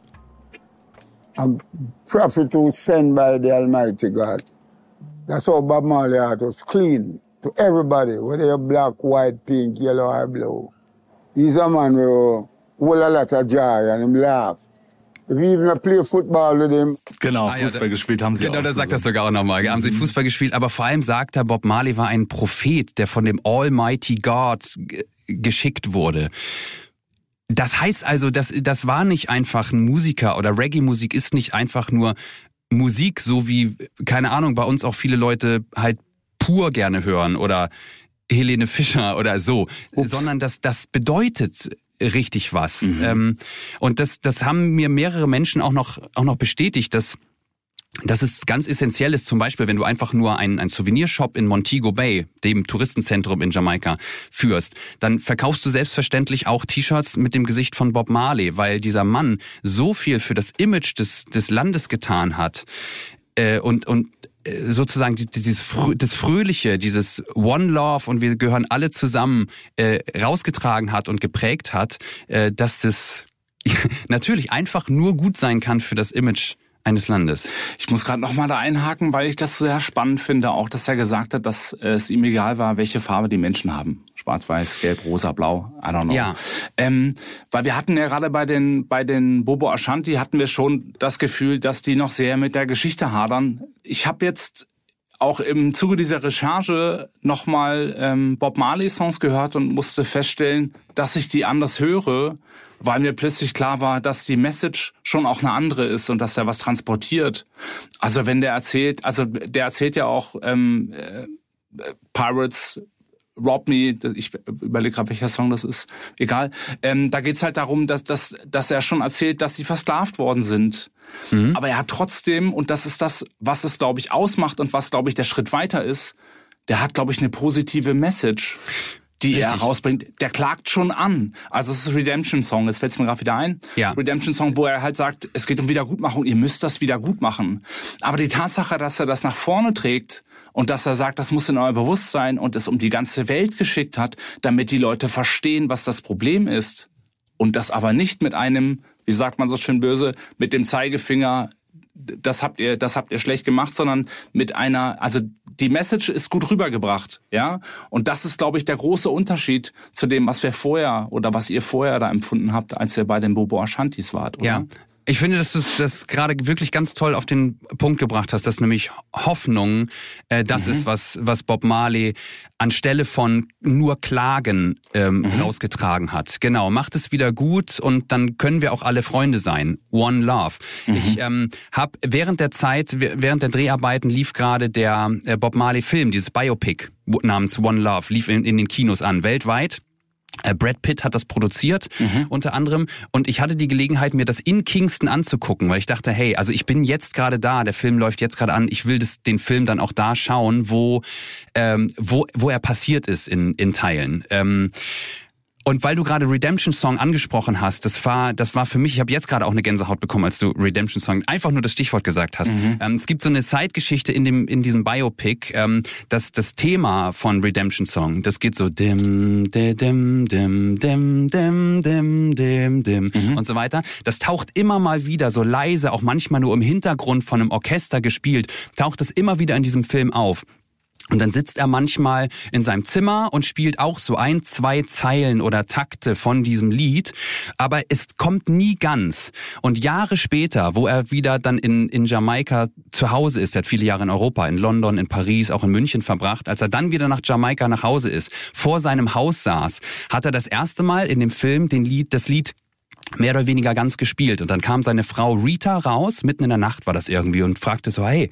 A prophet who was sent by the Almighty God. That's how Bob Marley heart was clean to everybody, whether you're black, white, pink, yellow or blue. He's a man who hold a lot of joy and him laugh. If you even play football with him. Genau, ah, Fußball ja, gespielt haben sie genau, auch. Genau, der sagt das sogar auch nochmal. Mhm. Haben sie Fußball gespielt, aber vor allem sagt er, Bob Marley war ein Prophet, der von dem Almighty God g- geschickt wurde. Das heißt also, das, das war nicht einfach ein Musiker, oder Reggae-Musik ist nicht einfach nur Musik, so wie, keine Ahnung, bei uns auch viele Leute halt pur gerne hören oder Helene Fischer oder so, Ups. sondern das, das bedeutet richtig was. Mhm. Ähm, und das, das haben mir mehrere Menschen auch noch, auch noch bestätigt, dass, dass es ganz essentiell ist, zum Beispiel, wenn du einfach nur einen, einen Souvenirshop in Montego Bay, dem Touristenzentrum in Jamaika, führst, dann verkaufst du selbstverständlich auch T-Shirts mit dem Gesicht von Bob Marley, weil dieser Mann so viel für das Image des, des Landes getan hat. Äh, und, und sozusagen dieses das Fröhliche, dieses One Love und wir gehören alle zusammen äh, rausgetragen hat und geprägt hat, äh, dass das natürlich einfach nur gut sein kann für das Image eines Landes. Ich muss gerade noch mal da einhaken, weil ich das sehr spannend finde, auch dass er gesagt hat, dass es ihm egal war, welche Farbe die Menschen haben. Schwarz, weiß, gelb, rosa, blau, I don't know. Ja. Ähm, weil wir hatten ja gerade bei den bei den Bobo Ashanti hatten wir schon das Gefühl, dass die noch sehr mit der Geschichte hadern. Ich habe jetzt auch im Zuge dieser Recherche nochmal ähm, Bob Marley Songs gehört und musste feststellen, dass ich die anders höre, weil mir plötzlich klar war, dass die Message schon auch eine andere ist und dass er was transportiert. Also wenn der erzählt, also der erzählt ja auch ähm, äh, Pirates Rob Me, ich überlege gerade, welcher Song das ist, egal. Ähm, da geht's halt darum, dass, dass, dass er schon erzählt, dass sie versklavt worden sind. Mhm. Aber er hat trotzdem, und das ist das, was es, glaube ich, ausmacht und was, glaube ich, der Schritt weiter ist, der hat, glaube ich, eine positive Message, die Richtig. er rausbringt. Der klagt schon an. Also es ist ein Redemption-Song, jetzt fällt's mir gerade wieder ein. Ja. Redemption-Song, wo er halt sagt, es geht um Wiedergutmachung, ihr müsst das wieder gut machen. Aber die Tatsache, dass er das nach vorne trägt, und dass er sagt, das muss in euer Bewusstsein und es um die ganze Welt geschickt hat, damit die Leute verstehen, was das Problem ist. Und das aber nicht mit einem, wie sagt man so schön böse, mit dem Zeigefinger, das habt ihr, das habt ihr schlecht gemacht, sondern mit einer, also die Message ist gut rübergebracht, ja. Und das ist, glaube ich, der große Unterschied zu dem, was wir vorher oder was ihr vorher da empfunden habt, als ihr bei den Bobo Ashantis wart, oder? Ja. Ich finde, dass du das gerade wirklich ganz toll auf den Punkt gebracht hast, dass nämlich Hoffnung äh, das mhm. ist, was was Bob Marley anstelle von nur Klagen ähm, mhm. rausgetragen hat. Genau, macht es wieder gut und dann können wir auch alle Freunde sein. One Love. Mhm. Ich ähm, habe während der Zeit, während der Dreharbeiten lief gerade der äh, Bob Marley Film, dieses Biopic namens One Love, lief in, in den Kinos an, weltweit. Brad Pitt hat das produziert, mhm. unter anderem. Und ich hatte die Gelegenheit, mir das in Kingston anzugucken, weil ich dachte, hey, also ich bin jetzt gerade da, der Film läuft jetzt gerade an, ich will das, den Film dann auch da schauen, wo, ähm, wo, wo er passiert ist in, in Teilen. Ähm, Und weil du gerade Redemption Song angesprochen hast, das war, das war für mich, ich habe jetzt gerade auch eine Gänsehaut bekommen, als du Redemption Song einfach nur das Stichwort gesagt hast. Mhm. Ähm, es gibt so eine Zeitgeschichte in dem, in diesem Biopic, ähm, dass das Thema von Redemption Song, das geht so dim, dim, dim, dim, dim, dim, dim, dim, dim mhm. und so weiter. Das taucht immer mal wieder so leise, auch manchmal nur im Hintergrund von einem Orchester gespielt, taucht es immer wieder in diesem Film auf. Und dann sitzt er manchmal in seinem Zimmer und spielt auch so ein, zwei Zeilen oder Takte von diesem Lied. Aber es kommt nie ganz. Und Jahre später, wo er wieder dann in, in Jamaika zu Hause ist, er hat viele Jahre in Europa, in London, in Paris, auch in München verbracht, als er dann wieder nach Jamaika nach Hause ist, vor seinem Haus saß, hat er das erste Mal in dem Film den Lied, das Lied mehr oder weniger ganz gespielt. Und dann kam seine Frau Rita raus, mitten in der Nacht war das irgendwie, und fragte so, hey,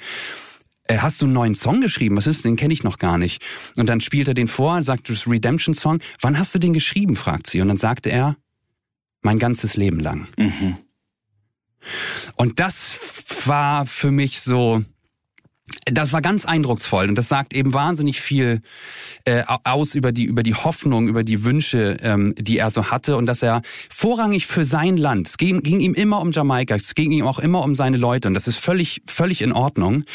hast du einen neuen Song geschrieben? Was ist, den kenne ich noch gar nicht. Und dann spielt er den vor und sagt, das ist Redemption Song. Wann hast du den geschrieben, fragt sie. Und dann sagte er, mein ganzes Leben lang. Mhm. Und das war für mich so, das war ganz eindrucksvoll. Und das sagt eben wahnsinnig viel äh, aus über die, über die Hoffnung, über die Wünsche, ähm, die er so hatte. Und dass er vorrangig für sein Land, es ging, ging ihm immer um Jamaika, es ging ihm auch immer um seine Leute. Und das ist völlig, völlig in Ordnung.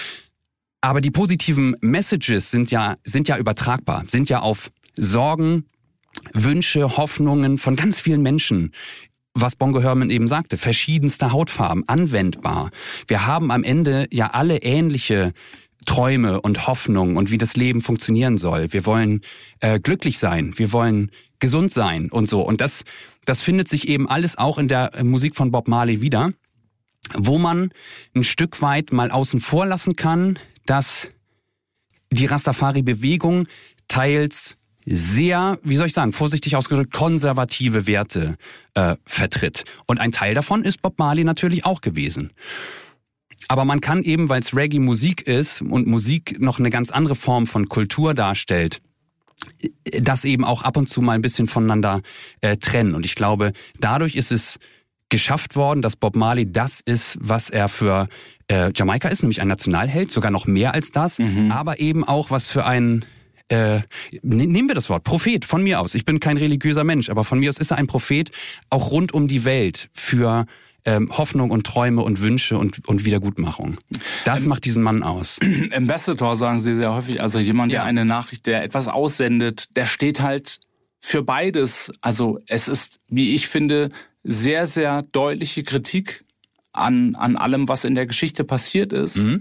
Aber die positiven Messages sind ja, sind ja übertragbar, sind ja auf Sorgen, Wünsche, Hoffnungen von ganz vielen Menschen, was Bongo Herman eben sagte, verschiedenste Hautfarben, anwendbar. Wir haben am Ende ja alle ähnliche Träume und Hoffnungen und wie das Leben funktionieren soll. Wir wollen äh, glücklich sein, wir wollen gesund sein und so. Und das, das findet sich eben alles auch in der Musik von Bob Marley wieder, wo man ein Stück weit mal außen vor lassen kann, dass die Rastafari-Bewegung teils sehr, wie soll ich sagen, vorsichtig ausgedrückt, konservative Werte äh, vertritt. Und ein Teil davon ist Bob Marley natürlich auch gewesen. Aber man kann eben, weil es Reggae-Musik ist und Musik noch eine ganz andere Form von Kultur darstellt, das eben auch ab und zu mal ein bisschen voneinander äh, trennen. Und ich glaube, dadurch ist es geschafft worden, dass Bob Marley das ist, was er für äh, Jamaika ist, nämlich ein Nationalheld, sogar noch mehr als das, mhm. aber eben auch was für ein, äh, nehmen wir das Wort, Prophet, von mir aus. Ich bin kein religiöser Mensch, aber von mir aus ist er ein Prophet, auch rund um die Welt für ähm, Hoffnung und Träume und Wünsche und, und Wiedergutmachung. Das ähm, macht diesen Mann aus. Ambassador sagen Sie sehr häufig, also jemand, Ja. der eine Nachricht, der etwas aussendet, der steht halt für beides. Also es ist, wie ich finde, sehr, sehr deutliche Kritik an, an allem, was in der Geschichte passiert ist, mhm.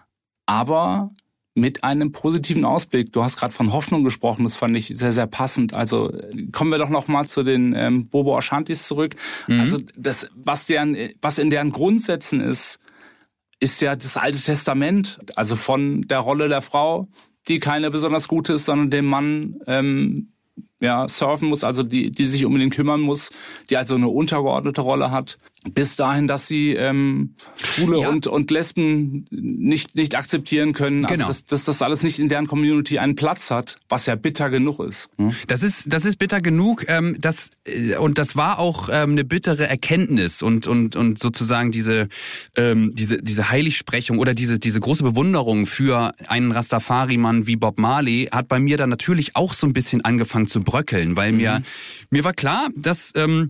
aber mit einem positiven Ausblick. Du hast gerade von Hoffnung gesprochen, das fand ich sehr, sehr passend. Also kommen wir doch noch mal zu den ähm, Bobo Ashantis zurück. Mhm. Also das, was deren, was in deren Grundsätzen ist, ist ja das Alte Testament, also von der Rolle der Frau, die keine besonders gute ist, sondern dem Mann ähm, ja, surfen muss, also die, die sich um ihn kümmern muss, die also eine untergeordnete Rolle hat, bis dahin, dass sie ähm, Schwule ja. und, und Lesben nicht, nicht akzeptieren können, also genau. dass, dass das alles nicht in deren Community einen Platz hat, was ja bitter genug ist. Hm? Das ist das ist bitter genug, ähm, das, und das war auch ähm, eine bittere Erkenntnis und und und sozusagen diese ähm, diese diese Heiligsprechung oder diese diese große Bewunderung für einen Rastafari-Mann wie Bob Marley hat bei mir dann natürlich auch so ein bisschen angefangen zu bröckeln, weil mhm. mir mir war klar, dass ähm,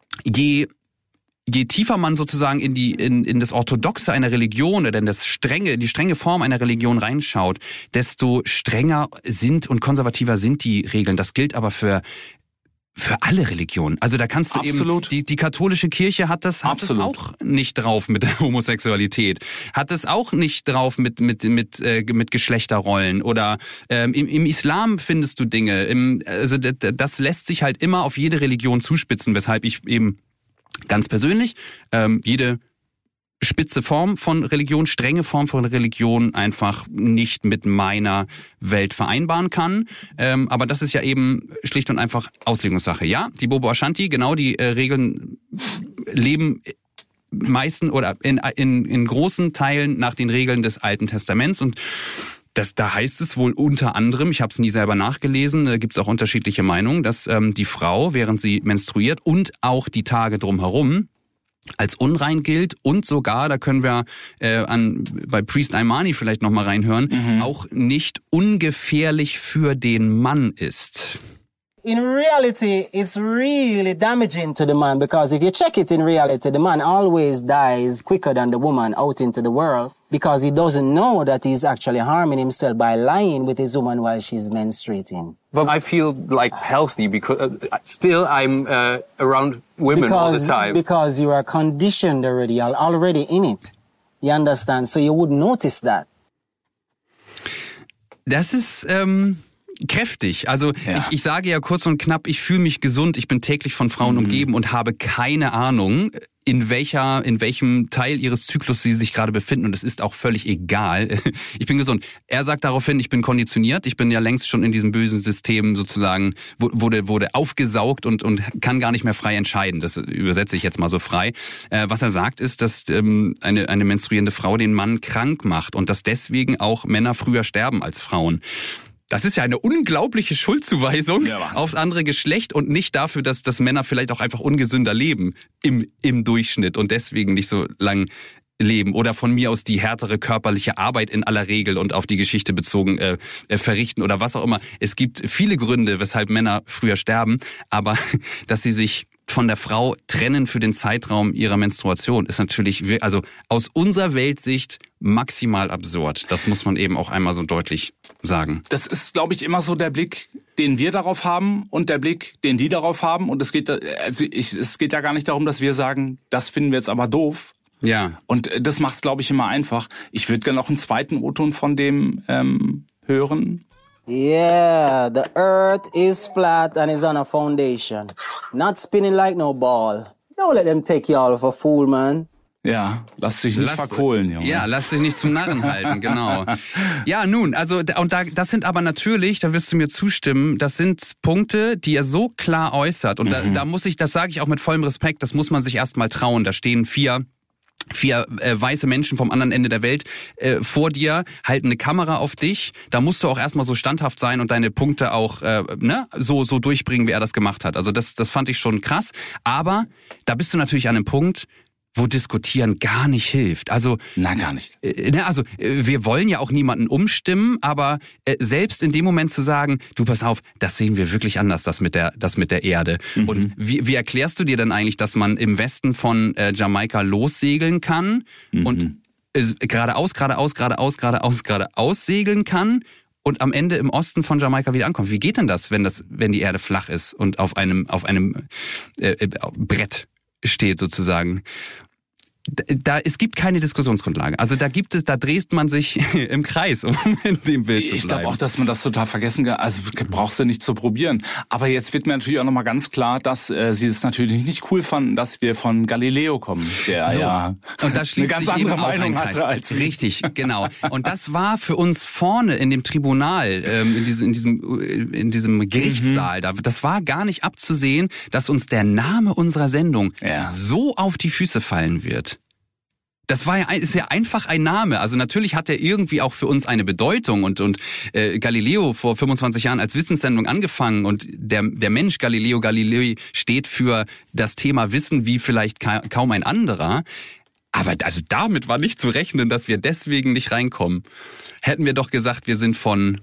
je Je tiefer man sozusagen in die in, in das Orthodoxe einer Religion oder in das strenge die strenge Form einer Religion reinschaut, desto strenger sind und konservativer sind die Regeln. Das gilt aber für für alle Religionen. Also da kannst du Absolut. eben die die katholische Kirche hat das hat es auch nicht drauf mit der Homosexualität, hat es auch nicht drauf mit mit mit äh, mit Geschlechterrollen oder ähm, im, im Islam findest du Dinge. Im, also das lässt sich halt immer auf jede Religion zuspitzen, weshalb ich eben ganz persönlich, ähm, jede spitze Form von Religion, strenge Form von Religion einfach nicht mit meiner Welt vereinbaren kann. Ähm, aber das ist ja eben schlicht und einfach Auslegungssache. Ja, die Bobo Ashanti, genau, die äh, Regeln leben meisten oder in, in, in großen Teilen nach den Regeln des Alten Testaments und Das, da heißt es wohl unter anderem, ich habe es nie selber nachgelesen, da gibt es auch unterschiedliche Meinungen, dass ähm, die Frau, während sie menstruiert und auch die Tage drumherum, als unrein gilt und sogar, da können wir äh, an bei Priest Imani vielleicht nochmal reinhören, mhm. auch nicht ungefährlich für den Mann ist. In reality, it's really damaging to the man because if you check it in reality, the man always dies quicker than the woman out into the world because he doesn't know that he's actually harming himself by lying with his woman while she's menstruating. But I feel like healthy because uh, still I'm uh, around women because, all the time. Because you are conditioned already, you're already in it. You understand? So you would notice that. Das ist ähm kräftig. Also ja. ich, ich sage ja kurz und knapp, ich fühle mich gesund, ich bin täglich von Frauen mhm. umgeben und habe keine Ahnung, in welcher, in welchem Teil ihres Zyklus sie sich gerade befinden und es ist auch völlig egal. Ich bin gesund. Er sagt daraufhin, ich bin konditioniert, ich bin ja längst schon in diesem bösen System sozusagen, wurde, wurde aufgesaugt und, und kann gar nicht mehr frei entscheiden. Das übersetze ich jetzt mal so frei. Äh, was er sagt ist, dass ähm, eine, eine menstruierende Frau den Mann krank macht und dass deswegen auch Männer früher sterben als Frauen. Das ist ja eine unglaubliche Schuldzuweisung ja, aufs andere Geschlecht und nicht dafür, dass, dass Männer vielleicht auch einfach ungesünder leben im, im Durchschnitt und deswegen nicht so lang leben oder von mir aus die härtere körperliche Arbeit in aller Regel und auf die Geschichte bezogen äh, äh, verrichten oder was auch immer. Es gibt viele Gründe, weshalb Männer früher sterben, aber dass sie sich von der Frau trennen für den Zeitraum ihrer Menstruation ist natürlich, also aus unserer Weltsicht maximal absurd. Das muss man eben auch einmal so deutlich sagen. Das ist, glaube ich, immer so der Blick, den wir darauf haben und der Blick, den die darauf haben. Und es geht, also ich, es geht ja gar nicht darum, dass wir sagen, das finden wir jetzt aber doof. Ja. Und das macht es, glaube ich, immer einfach. Ich würde gerne noch einen zweiten O-Ton von dem ähm, hören. Yeah, the earth is flat and is on a foundation. Not spinning like no ball. Don't let them take you all for a fool, man. Ja, lass dich nicht lass, verkohlen, Junge. Ja, lass dich nicht zum Narren halten, genau. Ja, nun, also, und da, das sind aber natürlich, da wirst du mir zustimmen, das sind Punkte, die er so klar äußert. Und mhm. da, da muss ich, das sage ich auch mit vollem Respekt, das muss man sich erstmal trauen. Da stehen vier Vier äh, weiße Menschen vom anderen Ende der Welt äh, vor dir, halten eine Kamera auf dich. Da musst du auch erstmal so standhaft sein und deine Punkte auch äh, ne, so so durchbringen, wie er das gemacht hat. Also das das fand ich schon krass. Aber da bist du natürlich an einem Punkt, wo Diskutieren gar nicht hilft. Also na gar nicht. Äh, ne, also äh, wir wollen ja auch niemanden umstimmen, aber äh, selbst in dem Moment zu sagen, du pass auf, das sehen wir wirklich anders, das mit der das mit der Erde. Mhm. Und wie, wie erklärst du dir denn eigentlich, dass man im Westen von äh, Jamaika lossegeln kann mhm. und äh, geradeaus, geradeaus, geradeaus, geradeaus, geradeaus segeln kann? Und am Ende im Osten von Jamaika wieder ankommt. Wie geht denn das, wenn das, wenn die Erde flach ist und auf einem auf einem äh, Brett steht sozusagen? Da, es gibt keine Diskussionsgrundlage. Also da gibt es, da dreht man sich im Kreis, um in dem Bild zu bleiben. Ich glaube auch, dass man das total vergessen kann. Also brauchst du nicht zu probieren. Aber jetzt wird mir natürlich auch nochmal ganz klar, dass äh, sie es natürlich nicht cool fanden, dass wir von Galileo kommen, der so. ja und da schließt eine ganz sich andere eben Meinung auch ein hatte als sie. Richtig, genau. Und das war für uns vorne in dem Tribunal, ähm, in diesem, in diesem, in diesem Gerichtssaal, da, das war gar nicht abzusehen, dass uns der Name unserer Sendung ja. so auf die Füße fallen wird. Das war ja, ist ja einfach ein Name. Also natürlich hat er irgendwie auch für uns eine Bedeutung und und äh, Galileo vor fünfundzwanzig Jahren als Wissenssendung angefangen und der der Mensch Galileo Galilei steht für das Thema Wissen wie vielleicht ka- kaum ein anderer. Aber also damit war nicht zu rechnen, dass wir deswegen nicht reinkommen. Hätten wir doch gesagt, wir sind von...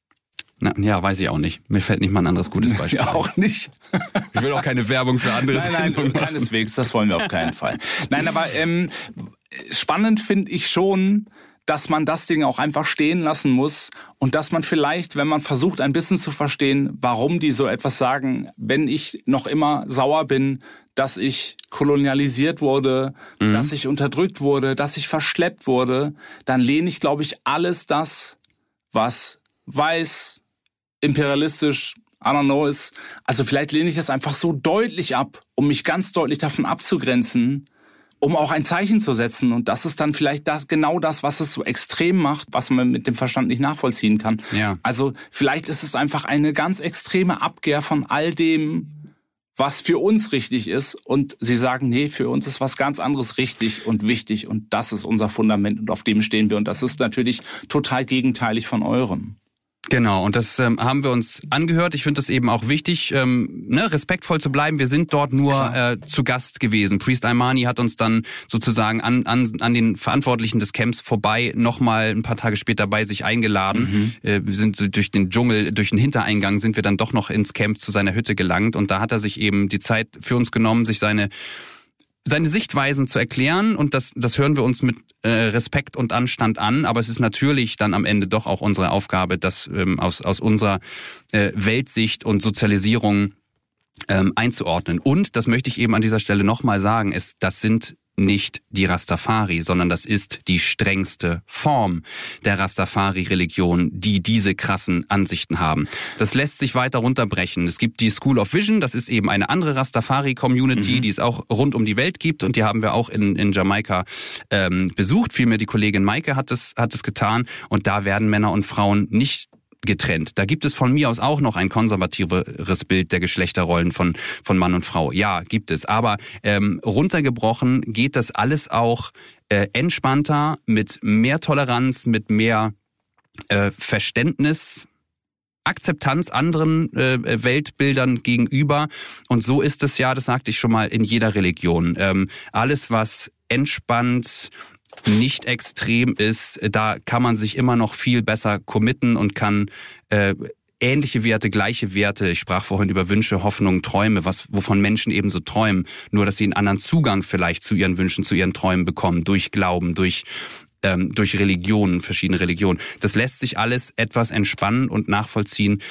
Na, ja, weiß ich auch nicht. Mir fällt nicht mal ein anderes gutes Beispiel. Ja, auch nicht. Ich will auch keine Werbung für andere Nein, nein, keineswegs. Das wollen wir auf keinen Fall. Nein, aber ähm, spannend finde ich schon, dass man das Ding auch einfach stehen lassen muss und dass man vielleicht, wenn man versucht, ein bisschen zu verstehen, warum die so etwas sagen, wenn ich noch immer sauer bin, dass ich kolonialisiert wurde, mhm. dass ich unterdrückt wurde, dass ich verschleppt wurde, dann lehne ich, glaube ich, alles das, was weiß, imperialistisch, I don't know, ist, also vielleicht lehne ich das einfach so deutlich ab, um mich ganz deutlich davon abzugrenzen, um auch ein Zeichen zu setzen. Und das ist dann vielleicht das, genau das, was es so extrem macht, was man mit dem Verstand nicht nachvollziehen kann. Ja. Also vielleicht ist es einfach eine ganz extreme Abkehr von all dem, was für uns richtig ist. Und sie sagen, nee, für uns ist was ganz anderes richtig und wichtig. Und das ist unser Fundament und auf dem stehen wir. Und das ist natürlich total gegenteilig von eurem. Genau, und das ähm, haben wir uns angehört. Ich finde es eben auch wichtig, ähm, ne, respektvoll zu bleiben. Wir sind dort nur äh, zu Gast gewesen. Priest Imani hat uns dann sozusagen an, an, an den Verantwortlichen des Camps vorbei nochmal ein paar Tage später bei sich eingeladen. Mhm. Äh, wir sind durch den Dschungel, durch den Hintereingang sind wir dann doch noch ins Camp zu seiner Hütte gelangt. Und da hat er sich eben die Zeit für uns genommen, sich seine seine Sichtweisen zu erklären, und das das hören wir uns mit äh, Respekt und Anstand an, aber es ist natürlich dann am Ende doch auch unsere Aufgabe, das ähm, aus aus unserer äh, Weltsicht und Sozialisierung ähm, einzuordnen. Und das möchte ich eben an dieser Stelle nochmal sagen, ist, das sind nicht die Rastafari, sondern das ist die strengste Form der Rastafari-Religion, die diese krassen Ansichten haben. Das lässt sich weiter runterbrechen. Es gibt die School of Vision, das ist eben eine andere Rastafari-Community, mhm. die es auch rund um die Welt gibt, und die haben wir auch in, in Jamaika ähm, besucht. Vielmehr die Kollegin Maike hat es, hat es getan, und da werden Männer und Frauen nicht getrennt. Da gibt es von mir aus auch noch ein konservativeres Bild der Geschlechterrollen von von Mann und Frau. Ja, gibt es. Aber ähm, runtergebrochen geht das alles auch äh, entspannter, mit mehr Toleranz, mit mehr äh, Verständnis, Akzeptanz anderen äh, Weltbildern gegenüber. Und so ist es ja, das sagte ich schon mal, in jeder Religion. Ähm, alles, was entspannt, nicht extrem ist, da kann man sich immer noch viel besser committen und kann äh, ähnliche Werte, gleiche Werte, ich sprach vorhin über Wünsche, Hoffnungen, Träume, was wovon Menschen eben so träumen, nur dass sie einen anderen Zugang vielleicht zu ihren Wünschen, zu ihren Träumen bekommen, durch Glauben, durch ähm, durch Religionen, verschiedene Religionen. Das lässt sich alles etwas entspannen und nachvollziehen,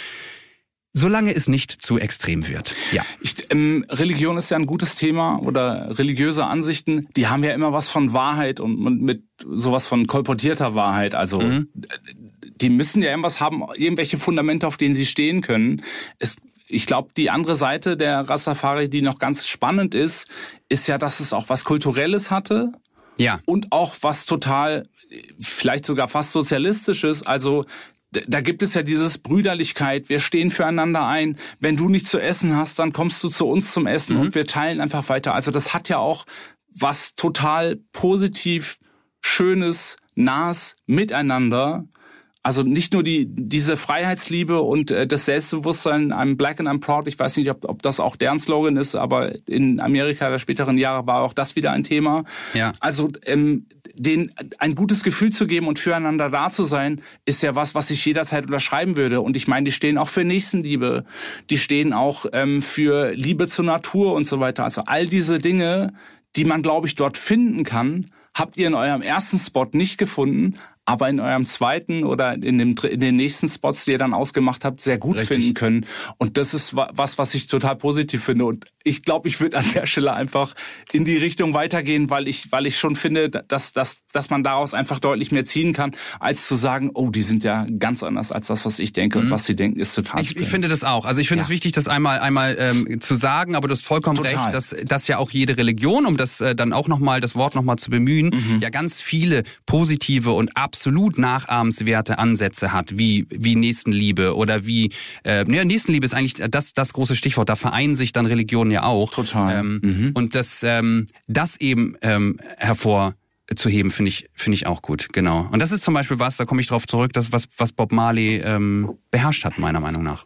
solange es nicht zu extrem wird. Ja. Ich, ähm, Religion ist ja ein gutes Thema, oder religiöse Ansichten, die haben ja immer was von Wahrheit und, und mit sowas von kolportierter Wahrheit. Also mhm. die müssen ja irgendwas haben, irgendwelche Fundamente, auf denen sie stehen können. Es, ich glaube, die andere Seite der Rastafari, die noch ganz spannend ist, ist ja, dass es auch was Kulturelles hatte. Ja. Und auch was total, vielleicht sogar fast Sozialistisches. Also da gibt es ja dieses Brüderlichkeit, wir stehen füreinander ein. Wenn du nichts zu essen hast, dann kommst du zu uns zum Essen, mhm. und wir teilen einfach weiter. Also das hat ja auch was total positiv Schönes, Nahes Miteinander. Also nicht nur die diese Freiheitsliebe und äh, das Selbstbewusstsein, I'm black and I'm proud. Ich weiß nicht, ob, ob das auch deren Slogan ist, aber in Amerika der späteren Jahre war auch das wieder ein Thema. Ja. Also ähm, denen ein gutes Gefühl zu geben und füreinander da zu sein, ist ja was, was ich jederzeit unterschreiben würde. Und ich meine, die stehen auch für Nächstenliebe, die stehen auch ähm, für Liebe zur Natur und so weiter. Also all diese Dinge, die man, glaube ich, dort finden kann, habt ihr in eurem ersten Spot nicht gefunden, aber in eurem zweiten oder in, dem, in den nächsten Spots, die ihr dann ausgemacht habt, sehr gut Richtig. finden können. Und das ist was, was ich total positiv finde. Und ich glaube, ich würde an der Stelle einfach in die Richtung weitergehen, weil ich, weil ich schon finde, dass, dass, dass man daraus einfach deutlich mehr ziehen kann, als zu sagen, oh, die sind ja ganz anders als das, was ich denke. Mhm. Und was sie denken, ist total Ich, ich finde das auch. Also ich finde es ja. wichtig, das einmal, einmal ähm, zu sagen, aber du hast vollkommen total. recht, dass, dass ja auch jede Religion, um das äh, dann auch nochmal, das Wort nochmal zu bemühen, mhm. ja ganz viele positive und absolut nachahmenswerte Ansätze hat, wie, wie Nächstenliebe oder wie, äh, ja, Nächstenliebe ist eigentlich das, das große Stichwort, da vereinen sich dann Religionen ja auch. Total. Ähm, mhm. Und das, ähm, das eben ähm, hervorzuheben, finde ich, finde ich auch gut, genau. Und das ist zum Beispiel was, da komme ich drauf zurück, das was, was Bob Marley ähm, beherrscht hat, meiner Meinung nach.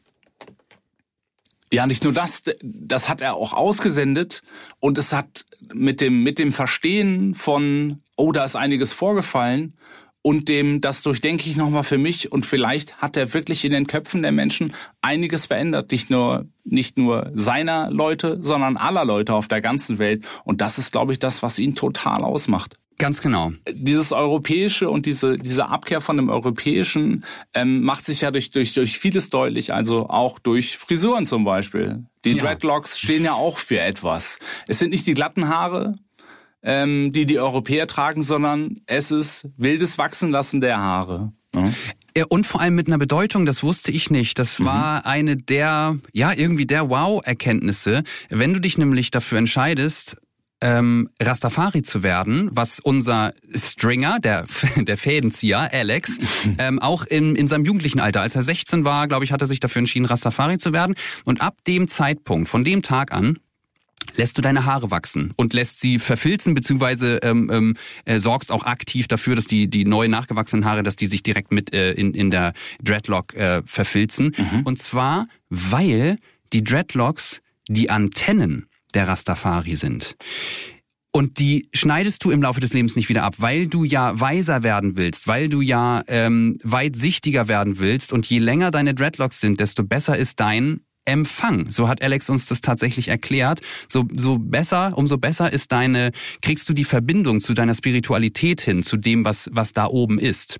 Ja, nicht nur das, das hat er auch ausgesendet und es hat mit dem, mit dem Verstehen von, oh, da ist einiges vorgefallen und dem, das durchdenke ich nochmal für mich und vielleicht hat er wirklich in den Köpfen der Menschen einiges verändert. Nicht nur, nicht nur seiner Leute, sondern aller Leute auf der ganzen Welt. Und das ist, glaube ich, das, was ihn total ausmacht. Ganz genau. Dieses Europäische und diese, diese Abkehr von dem Europäischen ähm, macht sich ja durch, durch, durch vieles deutlich, also auch durch Frisuren zum Beispiel. Die ja. Dreadlocks stehen ja auch für etwas. Es sind nicht die glatten Haare, ähm, die die Europäer tragen, sondern es ist wildes Wachsenlassen der Haare. Ja. Und vor allem mit einer Bedeutung, das wusste ich nicht. Das war mhm. eine der, ja, irgendwie der Wow-Erkenntnisse. Wenn du dich nämlich dafür entscheidest, Ähm, Rastafari zu werden, was unser Stringer, der der Fädenzieher, Alex, ähm, auch in, in seinem jugendlichen Alter, als er sechzehn war, glaube ich, hat er sich dafür entschieden, Rastafari zu werden. Und ab dem Zeitpunkt, von dem Tag an, lässt du deine Haare wachsen und lässt sie verfilzen, beziehungsweise ähm, ähm, äh, sorgst auch aktiv dafür, dass die die neu nachgewachsenen Haare, dass die sich direkt mit äh, in in der Dreadlock äh, verfilzen. Mhm. Und zwar, weil die Dreadlocks die Antennen der Rastafari sind. Und die schneidest du im Laufe des Lebens nicht wieder ab, weil du ja weiser werden willst, weil du ja ähm, weitsichtiger werden willst. Und je länger deine Dreadlocks sind, desto besser ist dein Empfang. So hat Alex uns das tatsächlich erklärt. So, so besser, umso besser ist deine, kriegst du die Verbindung zu deiner Spiritualität hin, zu dem, was, was da oben ist.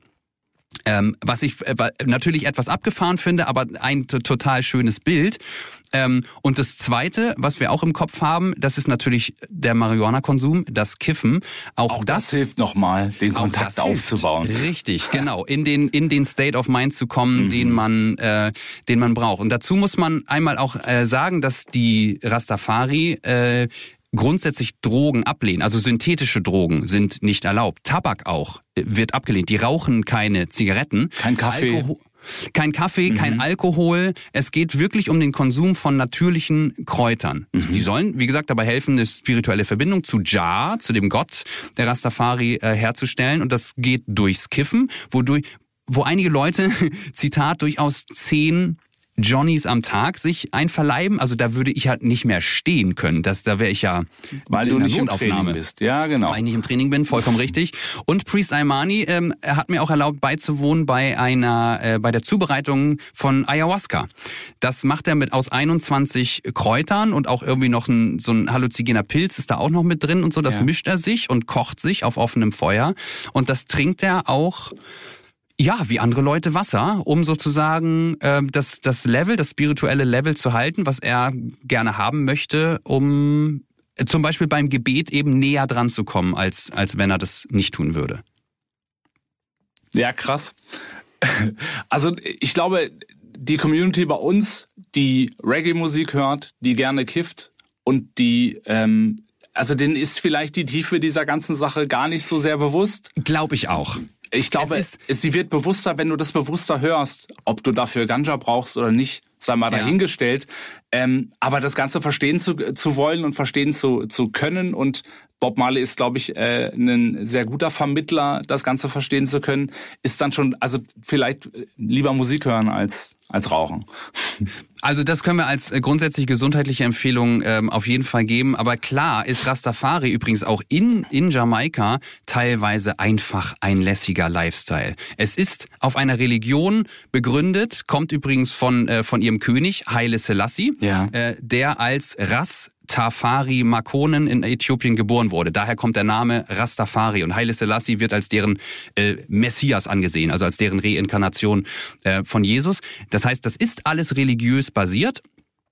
Ähm, was ich äh, natürlich etwas abgefahren finde, aber ein t- total schönes Bild. Ähm, und das Zweite, was wir auch im Kopf haben, das ist natürlich der Marihuana-Konsum, das Kiffen. Auch, auch das, das hilft nochmal, den Kontakt aufzubauen. Hilft. Richtig, genau. In den in den State of Mind zu kommen, mhm. den man äh, den man braucht. Und dazu muss man einmal auch äh, sagen, dass die Rastafari äh, grundsätzlich Drogen ablehnen, also synthetische Drogen sind nicht erlaubt. Tabak auch wird abgelehnt. Die rauchen keine Zigaretten. Kein Kaffee. Alkohol, kein Kaffee, mhm. kein Alkohol. Es geht wirklich um den Konsum von natürlichen Kräutern. Mhm. Die sollen, wie gesagt, dabei helfen, eine spirituelle Verbindung zu Jah, zu dem Gott der Rastafari, äh, herzustellen. Und das geht durchs Kiffen, wodurch, wo einige Leute, Zitat, durchaus zehn Johnnies am Tag sich einverleiben, also da würde ich halt nicht mehr stehen können. Das, da wäre ich ja weil du nicht im Training bist. Ja, genau. Weil ich nicht im Training bin, vollkommen richtig. Und Priest Imani ähm, hat mir auch erlaubt beizuwohnen bei einer äh, bei der Zubereitung von Ayahuasca. Das macht er mit aus einundzwanzig Kräutern und auch irgendwie noch ein so ein halluzinogener Pilz ist da auch noch mit drin und so. Das ja. mischt er sich und kocht sich auf offenem Feuer und das trinkt er auch. Ja, wie andere Leute Wasser, um sozusagen äh, das, das Level, das spirituelle Level zu halten, was er gerne haben möchte, um äh, zum Beispiel beim Gebet eben näher dran zu kommen, als, als wenn er das nicht tun würde. Ja, krass. Also ich glaube, die Community bei uns, die Reggae-Musik hört, die gerne kifft und die... Ähm, also denen ist vielleicht die Tiefe dieser ganzen Sache gar nicht so sehr bewusst. Glaube ich auch. Ich glaube, es ist, sie wird bewusster, wenn du das bewusster hörst. Ob du dafür Ganja brauchst oder nicht, sei mal dahingestellt. Ja. Ähm, aber das Ganze verstehen zu, zu wollen und verstehen zu, zu können. Und Bob Marley ist, glaube ich, äh, ein sehr guter Vermittler, das Ganze verstehen zu können. Ist dann schon, also vielleicht lieber Musik hören als, als rauchen. Also das können wir als grundsätzlich gesundheitliche Empfehlung ähm, auf jeden Fall geben. Aber klar ist Rastafari übrigens auch in, in Jamaika teilweise einfach ein lässiger Lifestyle. Es ist auf einer Religion begründet, kommt übrigens von, äh, von ihrem König, Haile Selassie, ja. äh, der als Ras Tafari Makonnen in Äthiopien geboren wurde. Daher kommt der Name Rastafari und Haile Selassie wird als deren äh, Messias angesehen, also als deren Reinkarnation äh, von Jesus. Das heißt, das ist alles religiös basiert.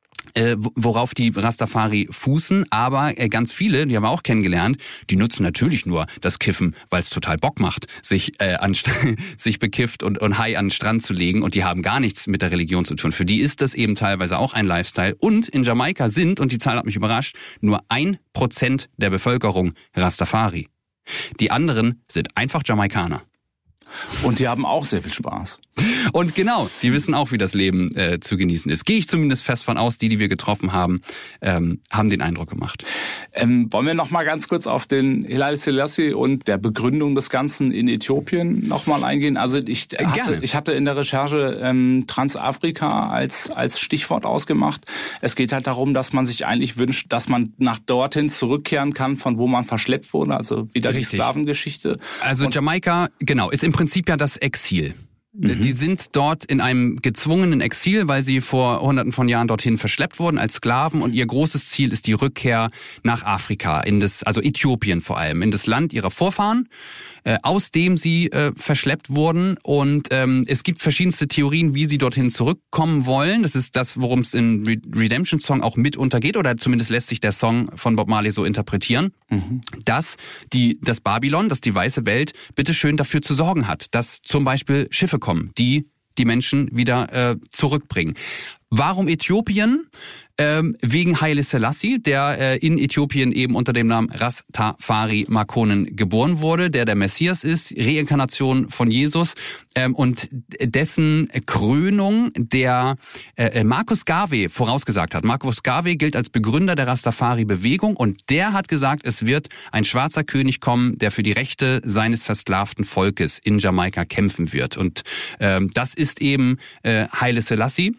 Äh, worauf die Rastafari fußen, aber äh, ganz viele, die haben wir auch kennengelernt, die nutzen natürlich nur das Kiffen, weil es total Bock macht, sich äh, an, sich bekifft und, und high an den Strand zu legen, und die haben gar nichts mit der Religion zu tun. Für die ist das eben teilweise auch ein Lifestyle, und in Jamaika sind, und die Zahl hat mich überrascht, nur ein Prozent der Bevölkerung Rastafari. Die anderen sind einfach Jamaikaner. Und die haben auch sehr viel Spaß. Und genau, die wissen auch, wie das Leben äh, zu genießen ist. Gehe ich zumindest fest von aus, die, die wir getroffen haben, ähm, haben den Eindruck gemacht. Ähm, wollen wir noch mal ganz kurz auf den Haile Selassie und der Begründung des Ganzen in Äthiopien noch mal eingehen? Also ich hatte, ich hatte in der Recherche ähm, Transafrika als als Stichwort ausgemacht. Es geht halt darum, dass man sich eigentlich wünscht, dass man nach dorthin zurückkehren kann, von wo man verschleppt wurde, also wieder Richtig. Die Sklavengeschichte. Also und Jamaika, genau, ist im Prinzip ja das Exil. Mhm. Die sind dort in einem gezwungenen Exil, weil sie vor hunderten von Jahren dorthin verschleppt wurden als Sklaven, und ihr großes Ziel ist die Rückkehr nach Afrika, in das, also Äthiopien vor allem, in das Land ihrer Vorfahren, äh, aus dem sie äh, verschleppt wurden. Und ähm, es gibt verschiedenste Theorien, wie sie dorthin zurückkommen wollen. Das ist das, worum es in Redemption Song auch mit untergeht, oder zumindest lässt sich der Song von Bob Marley so interpretieren, mhm. dass die, das Babylon, dass die weiße Welt bitteschön dafür zu sorgen hat, dass zum Beispiel Schiffe kommen, die die Menschen wieder äh, zurückbringen. Warum Äthiopien? Ähm, wegen Haile Selassie, der äh, in Äthiopien eben unter dem Namen Rastafari Makonnen geboren wurde, der der Messias ist, Reinkarnation von Jesus, ähm, und dessen Krönung der äh, Marcus Garvey vorausgesagt hat. Marcus Garvey gilt als Begründer der Rastafari-Bewegung, und der hat gesagt, es wird ein schwarzer König kommen, der für die Rechte seines versklavten Volkes in Jamaika kämpfen wird. Und ähm, das ist eben äh, Haile Selassie.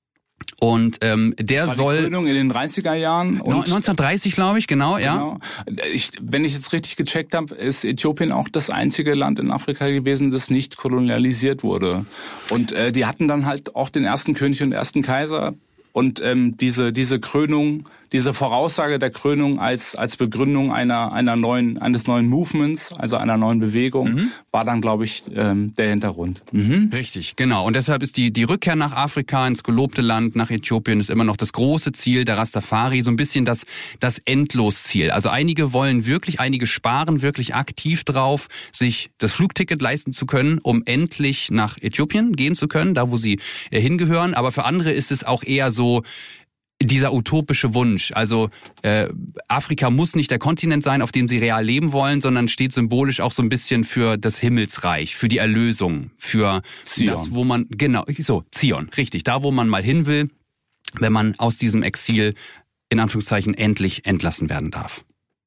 Und ähm, der das war soll die Krönung in den dreißiger Jahren und neunzehnhundertdreißig, glaube ich, genau, ja. Genau. Ich, wenn ich jetzt richtig gecheckt habe, ist Äthiopien auch das einzige Land in Afrika gewesen, das nicht kolonialisiert wurde. Und äh, die hatten dann halt auch den ersten König und ersten Kaiser. Und ähm, diese diese Krönung, diese Voraussage der Krönung als als Begründung einer einer neuen eines neuen Movements, also einer neuen Bewegung, mhm. war dann, glaube ich, ähm, der Hintergrund. Mhm. Richtig, genau. Und deshalb ist die die Rückkehr nach Afrika, ins gelobte Land, nach Äthiopien, ist immer noch das große Ziel der Rastafari, so ein bisschen das das Endlosziel. Also einige wollen wirklich, einige sparen wirklich aktiv drauf, sich das Flugticket leisten zu können, um endlich nach Äthiopien gehen zu können, da wo sie äh, hingehören. Aber für andere ist es auch eher so dieser utopische Wunsch. Also äh, Afrika muss nicht der Kontinent sein, auf dem sie real leben wollen, sondern steht symbolisch auch so ein bisschen für das Himmelsreich, für die Erlösung, für Zion. Das, wo man, genau, so, Zion, richtig, da wo man mal hin will, wenn man aus diesem Exil in Anführungszeichen endlich entlassen werden darf.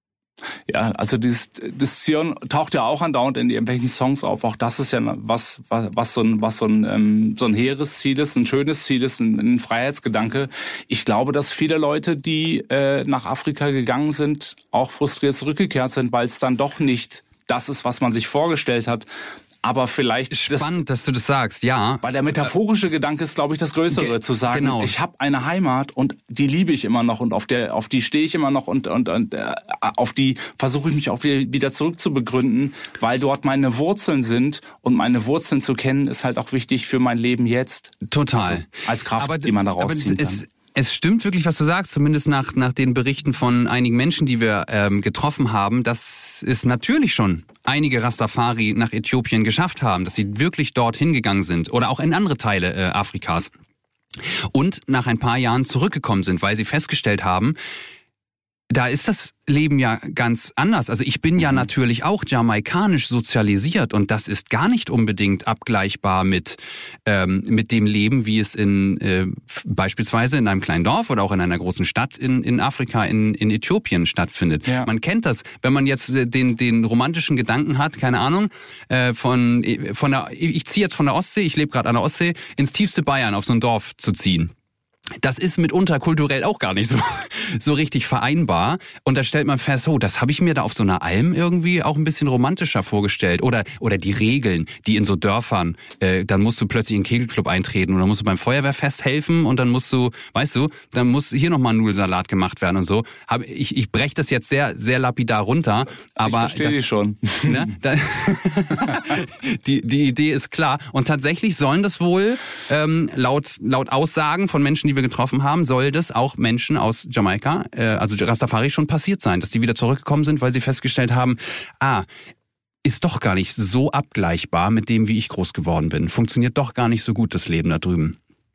Ja, also dieses, das Zion taucht ja auch andauernd in irgendwelchen Songs auf. Auch das ist ja was, was, was so ein, was so ein, ähm, so ein hehres Ziel ist, ein schönes Ziel ist, ein, ein Freiheitsgedanke. Ich glaube, dass viele Leute, die äh, nach Afrika gegangen sind, auch frustriert zurückgekehrt sind, weil es dann doch nicht das ist, was man sich vorgestellt hat. Aber vielleicht spannend, das, dass du das sagst, ja. Weil der metaphorische äh, Gedanke ist, glaube ich, das Größere, ge- zu sagen, genau. Ich habe eine Heimat und die liebe ich immer noch und auf der, auf die stehe ich immer noch und und, und äh, auf die versuche ich mich auch wieder zurück zu begründen, weil dort meine Wurzeln sind, und meine Wurzeln zu kennen ist halt auch wichtig für mein Leben jetzt. Total. Also als Kraft, aber, die man daraus ziehen kann. Es, Es stimmt wirklich, was du sagst, zumindest nach nach den Berichten von einigen Menschen, die wir ähm, getroffen haben, dass es natürlich schon einige Rastafari nach Äthiopien geschafft haben, dass sie wirklich dort hingegangen sind oder auch in andere Teile äh, Afrikas und nach ein paar Jahren zurückgekommen sind, weil sie festgestellt haben, da ist das Leben ja ganz anders. Also ich bin ja natürlich auch jamaikanisch sozialisiert, und das ist gar nicht unbedingt abgleichbar mit ähm, mit dem Leben, wie es in äh, beispielsweise in einem kleinen Dorf oder auch in einer großen Stadt in in Afrika, in in Äthiopien stattfindet. Ja. Man kennt das, wenn man jetzt den den romantischen Gedanken hat, keine Ahnung, äh, von von der ich ziehe jetzt von der Ostsee, ich lebe gerade an der Ostsee, ins tiefste Bayern auf so ein Dorf zu ziehen. Das ist mitunter kulturell auch gar nicht so so richtig vereinbar. Und da stellt man fest, oh, das habe ich mir da auf so einer Alm irgendwie auch ein bisschen romantischer vorgestellt. Oder oder die Regeln, die in so Dörfern, äh, dann musst du plötzlich in den Kegelclub eintreten und dann musst du beim Feuerwehrfest helfen und dann musst du, weißt du, dann muss hier nochmal ein Nudelsalat gemacht werden und so. Hab, ich ich breche das jetzt sehr sehr lapidar runter, aber ich verstehe dich schon. Ne, da, die die Idee ist klar. Und tatsächlich sollen das wohl ähm, laut laut Aussagen von Menschen, die wir getroffen haben, soll das auch Menschen aus Jamaika, äh, also Rastafari, schon passiert sein, dass die wieder zurückgekommen sind, weil sie festgestellt haben, ah, ist doch gar nicht so abgleichbar mit dem, wie ich groß geworden bin. Funktioniert doch gar nicht so gut, das Leben da drüben.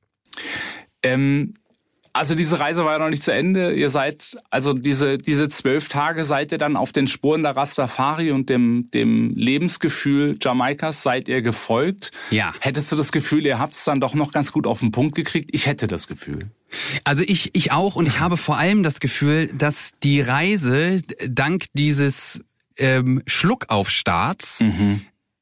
Ähm, also diese Reise war ja noch nicht zu Ende. Ihr seid, also diese diese zwölf Tage seid ihr dann auf den Spuren der Rastafari und dem dem Lebensgefühl Jamaikas seid ihr gefolgt. Ja. Hättest du das Gefühl, ihr habt es dann doch noch ganz gut auf den Punkt gekriegt? Ich hätte das Gefühl. Also ich ich auch und ich habe vor allem das Gefühl, dass die Reise dank dieses ähm, Schluckaufstarts, mhm.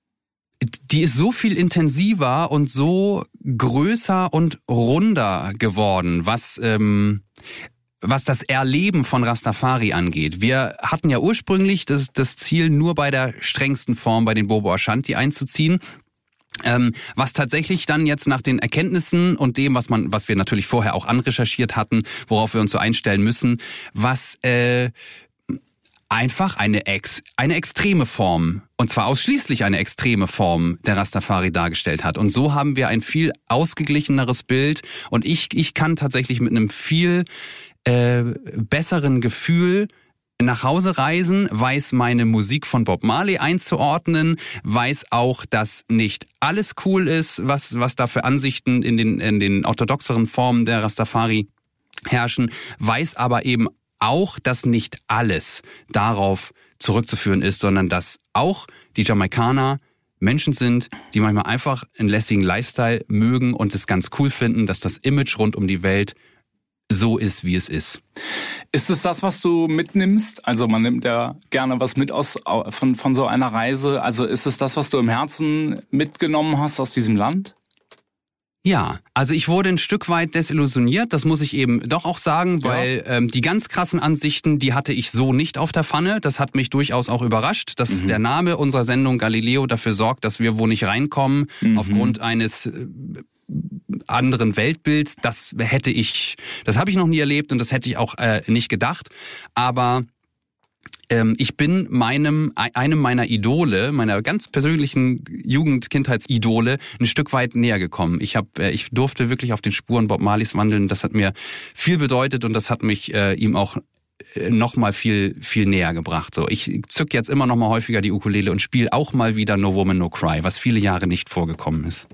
die ist so viel intensiver und so größer und runder geworden, was ähm, was das Erleben von Rastafari angeht. Wir hatten ja ursprünglich das, das Ziel, nur bei der strengsten Form bei den Bobo Ashanti einzuziehen. Ähm, was tatsächlich dann jetzt nach den Erkenntnissen und dem, was man, was wir natürlich vorher auch anrecherchiert hatten, worauf wir uns so einstellen müssen, was äh, einfach eine ex eine extreme Form, und zwar ausschließlich eine extreme Form der Rastafari dargestellt hat. Und so haben wir ein viel ausgeglicheneres Bild und ich ich kann tatsächlich mit einem viel äh, besseren Gefühl nach Hause reisen, weiß meine Musik von Bob Marley einzuordnen, weiß auch, dass nicht alles cool ist, was was da für Ansichten in den in den orthodoxeren Formen der Rastafari herrschen, weiß aber eben auch, dass nicht alles darauf zurückzuführen ist, sondern dass auch die Jamaikaner Menschen sind, die manchmal einfach einen lässigen Lifestyle mögen und es ganz cool finden, dass das Image rund um die Welt so ist, wie es ist. Ist es das, was du mitnimmst? Also man nimmt ja gerne was mit aus von von so einer Reise. Also ist es das, was du im Herzen mitgenommen hast aus diesem Land? Ja, also ich wurde ein Stück weit desillusioniert, das muss ich eben doch auch sagen, weil ja. ähm, die ganz krassen Ansichten, die hatte ich so nicht auf der Pfanne. Das hat mich durchaus auch überrascht, dass mhm. der Name unserer Sendung Galileo dafür sorgt, dass wir wo nicht reinkommen, mhm. aufgrund eines äh, anderen Weltbilds. Das hätte ich, das habe ich noch nie erlebt und das hätte ich auch äh, nicht gedacht. Aber ähm, ich bin meinem einem meiner Idole, meiner ganz persönlichen Jugend-Kindheitsidole ein Stück weit näher gekommen. Ich habe, äh, ich durfte wirklich auf den Spuren Bob Marleys wandeln. Das hat mir viel bedeutet und das hat mich äh, ihm auch noch mal viel viel näher gebracht. So, ich zück jetzt immer noch mal häufiger die Ukulele und spiele auch mal wieder No Woman No Cry, was viele Jahre nicht vorgekommen ist.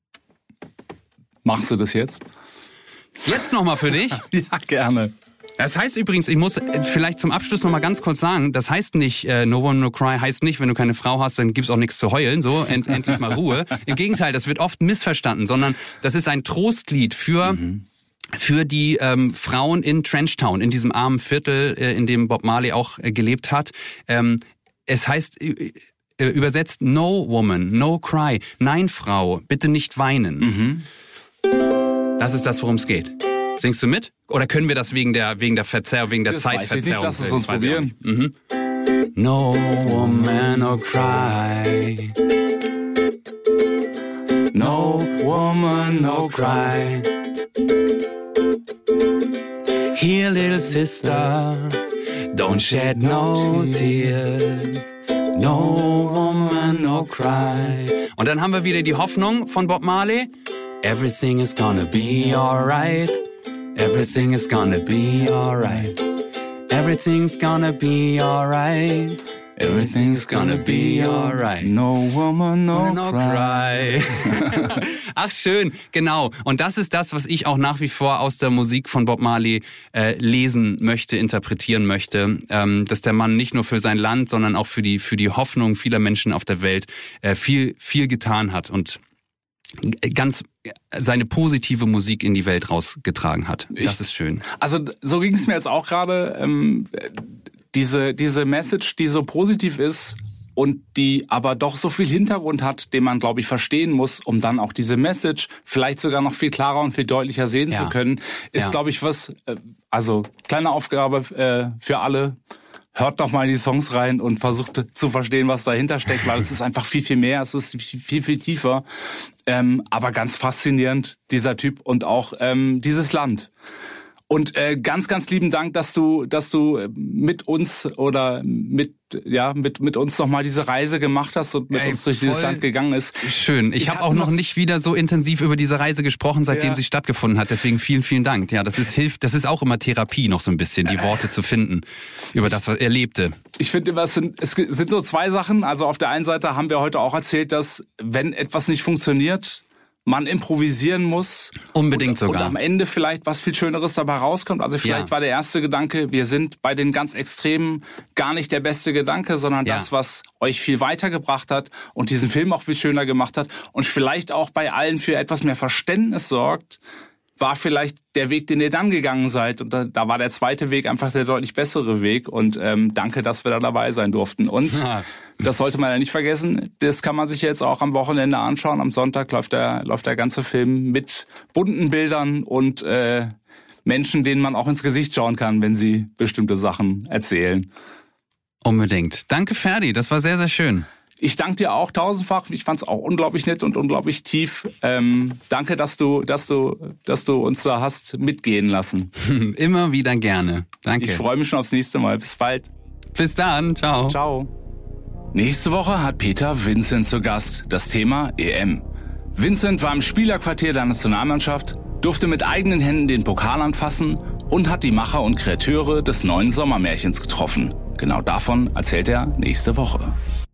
Machst du das jetzt? Jetzt noch mal für dich? Ja, gerne. Das heißt übrigens, ich muss vielleicht zum Abschluss noch mal ganz kurz sagen, das heißt nicht, äh, No Woman No Cry heißt nicht, wenn du keine Frau hast, dann gibt's auch nichts zu heulen, so, end, endlich mal Ruhe. Im Gegenteil, das wird oft missverstanden, sondern das ist ein Trostlied für mhm. für die ähm, Frauen in Trenchtown, in diesem armen Viertel, äh, in dem Bob Marley auch äh, gelebt hat. Ähm, es heißt äh, übersetzt No Woman, No Cry. Nein, Frau, bitte nicht weinen. Mhm. Das ist das, worum es geht. Singst du mit? Oder können wir das wegen der wegen der Verzerrung, wegen der das Zeitverzerrung? Weiß ich nicht, lass es uns probieren. Mhm. No woman, no cry. No woman, no cry. Here, little sister, don't shed no tears. No woman, no cry. Und dann haben wir wieder die Hoffnung von Bob Marley. Everything is gonna be alright. Everything is gonna be alright. Everything's gonna be alright. Everything's gonna be alright. No woman, no, no cry. cry. Ach schön, genau. Und das ist das, was ich auch nach wie vor aus der Musik von Bob Marley äh, lesen möchte, interpretieren möchte. Ähm, dass der Mann nicht nur für sein Land, sondern auch für die für die Hoffnung vieler Menschen auf der Welt äh, viel viel getan hat und ganz seine positive Musik in die Welt rausgetragen hat. Das ich, ist schön. Also so ging es mir jetzt auch gerade. Ähm, diese diese Message, die so positiv ist und die aber doch so viel Hintergrund hat, den man, glaube ich, verstehen muss, um dann auch diese Message vielleicht sogar noch viel klarer und viel deutlicher sehen Ja. zu können, ist, Ja. glaube ich, was, äh, also kleine Aufgabe äh, für alle. Hört doch mal in die Songs rein und versucht zu verstehen, was dahinter steckt, weil es ist einfach viel, viel mehr, es ist viel, viel tiefer. Ähm, aber ganz faszinierend, dieser Typ und auch ähm, dieses Land. Und äh, ganz, ganz lieben Dank, dass du, dass du mit uns oder mit, ja, mit mit uns noch mal diese Reise gemacht hast und mit Ey, uns durch dieses voll Land gegangen ist. Schön. Ich, Ich habe hatte auch noch noch- nicht wieder so intensiv über diese Reise gesprochen, seitdem Ja. sie stattgefunden hat. Deswegen vielen, vielen Dank. Ja, das ist hilft. Das ist auch immer Therapie, noch so ein bisschen die Worte zu finden über das, was er lebte. Ich finde immer, es sind, es sind so zwei Sachen. Also auf der einen Seite haben wir heute auch erzählt, dass wenn etwas nicht funktioniert, man improvisieren muss. Unbedingt und, sogar. Und am Ende vielleicht was viel Schöneres dabei rauskommt. Also vielleicht Ja. war der erste Gedanke, wir sind bei den ganz Extremen gar nicht der beste Gedanke, sondern Ja. das, was euch viel weitergebracht hat und diesen Film auch viel schöner gemacht hat und vielleicht auch bei allen für etwas mehr Verständnis sorgt, war vielleicht der Weg, den ihr dann gegangen seid. Und da, da war der zweite Weg einfach der deutlich bessere Weg. Und ähm, danke, dass wir da dabei sein durften. Und Ja. das sollte man ja nicht vergessen, das kann man sich jetzt auch am Wochenende anschauen. Am Sonntag läuft der, läuft der ganze Film mit bunten Bildern und äh, Menschen, denen man auch ins Gesicht schauen kann, wenn sie bestimmte Sachen erzählen. Unbedingt. Danke, Ferdi. Das war sehr, sehr schön. Ich danke dir auch tausendfach. Ich fand es auch unglaublich nett und unglaublich tief. Ähm, danke, dass du, dass du, dass du uns da hast mitgehen lassen. Immer wieder gerne. Danke. Ich freue mich schon aufs nächste Mal. Bis bald. Bis dann. Ciao. Ciao. Nächste Woche hat Peter Vincent zu Gast. Das Thema E M. Vincent war im Spielerquartier der Nationalmannschaft, durfte mit eigenen Händen den Pokal anfassen und hat die Macher und Kreateure des neuen Sommermärchens getroffen. Genau davon erzählt er nächste Woche.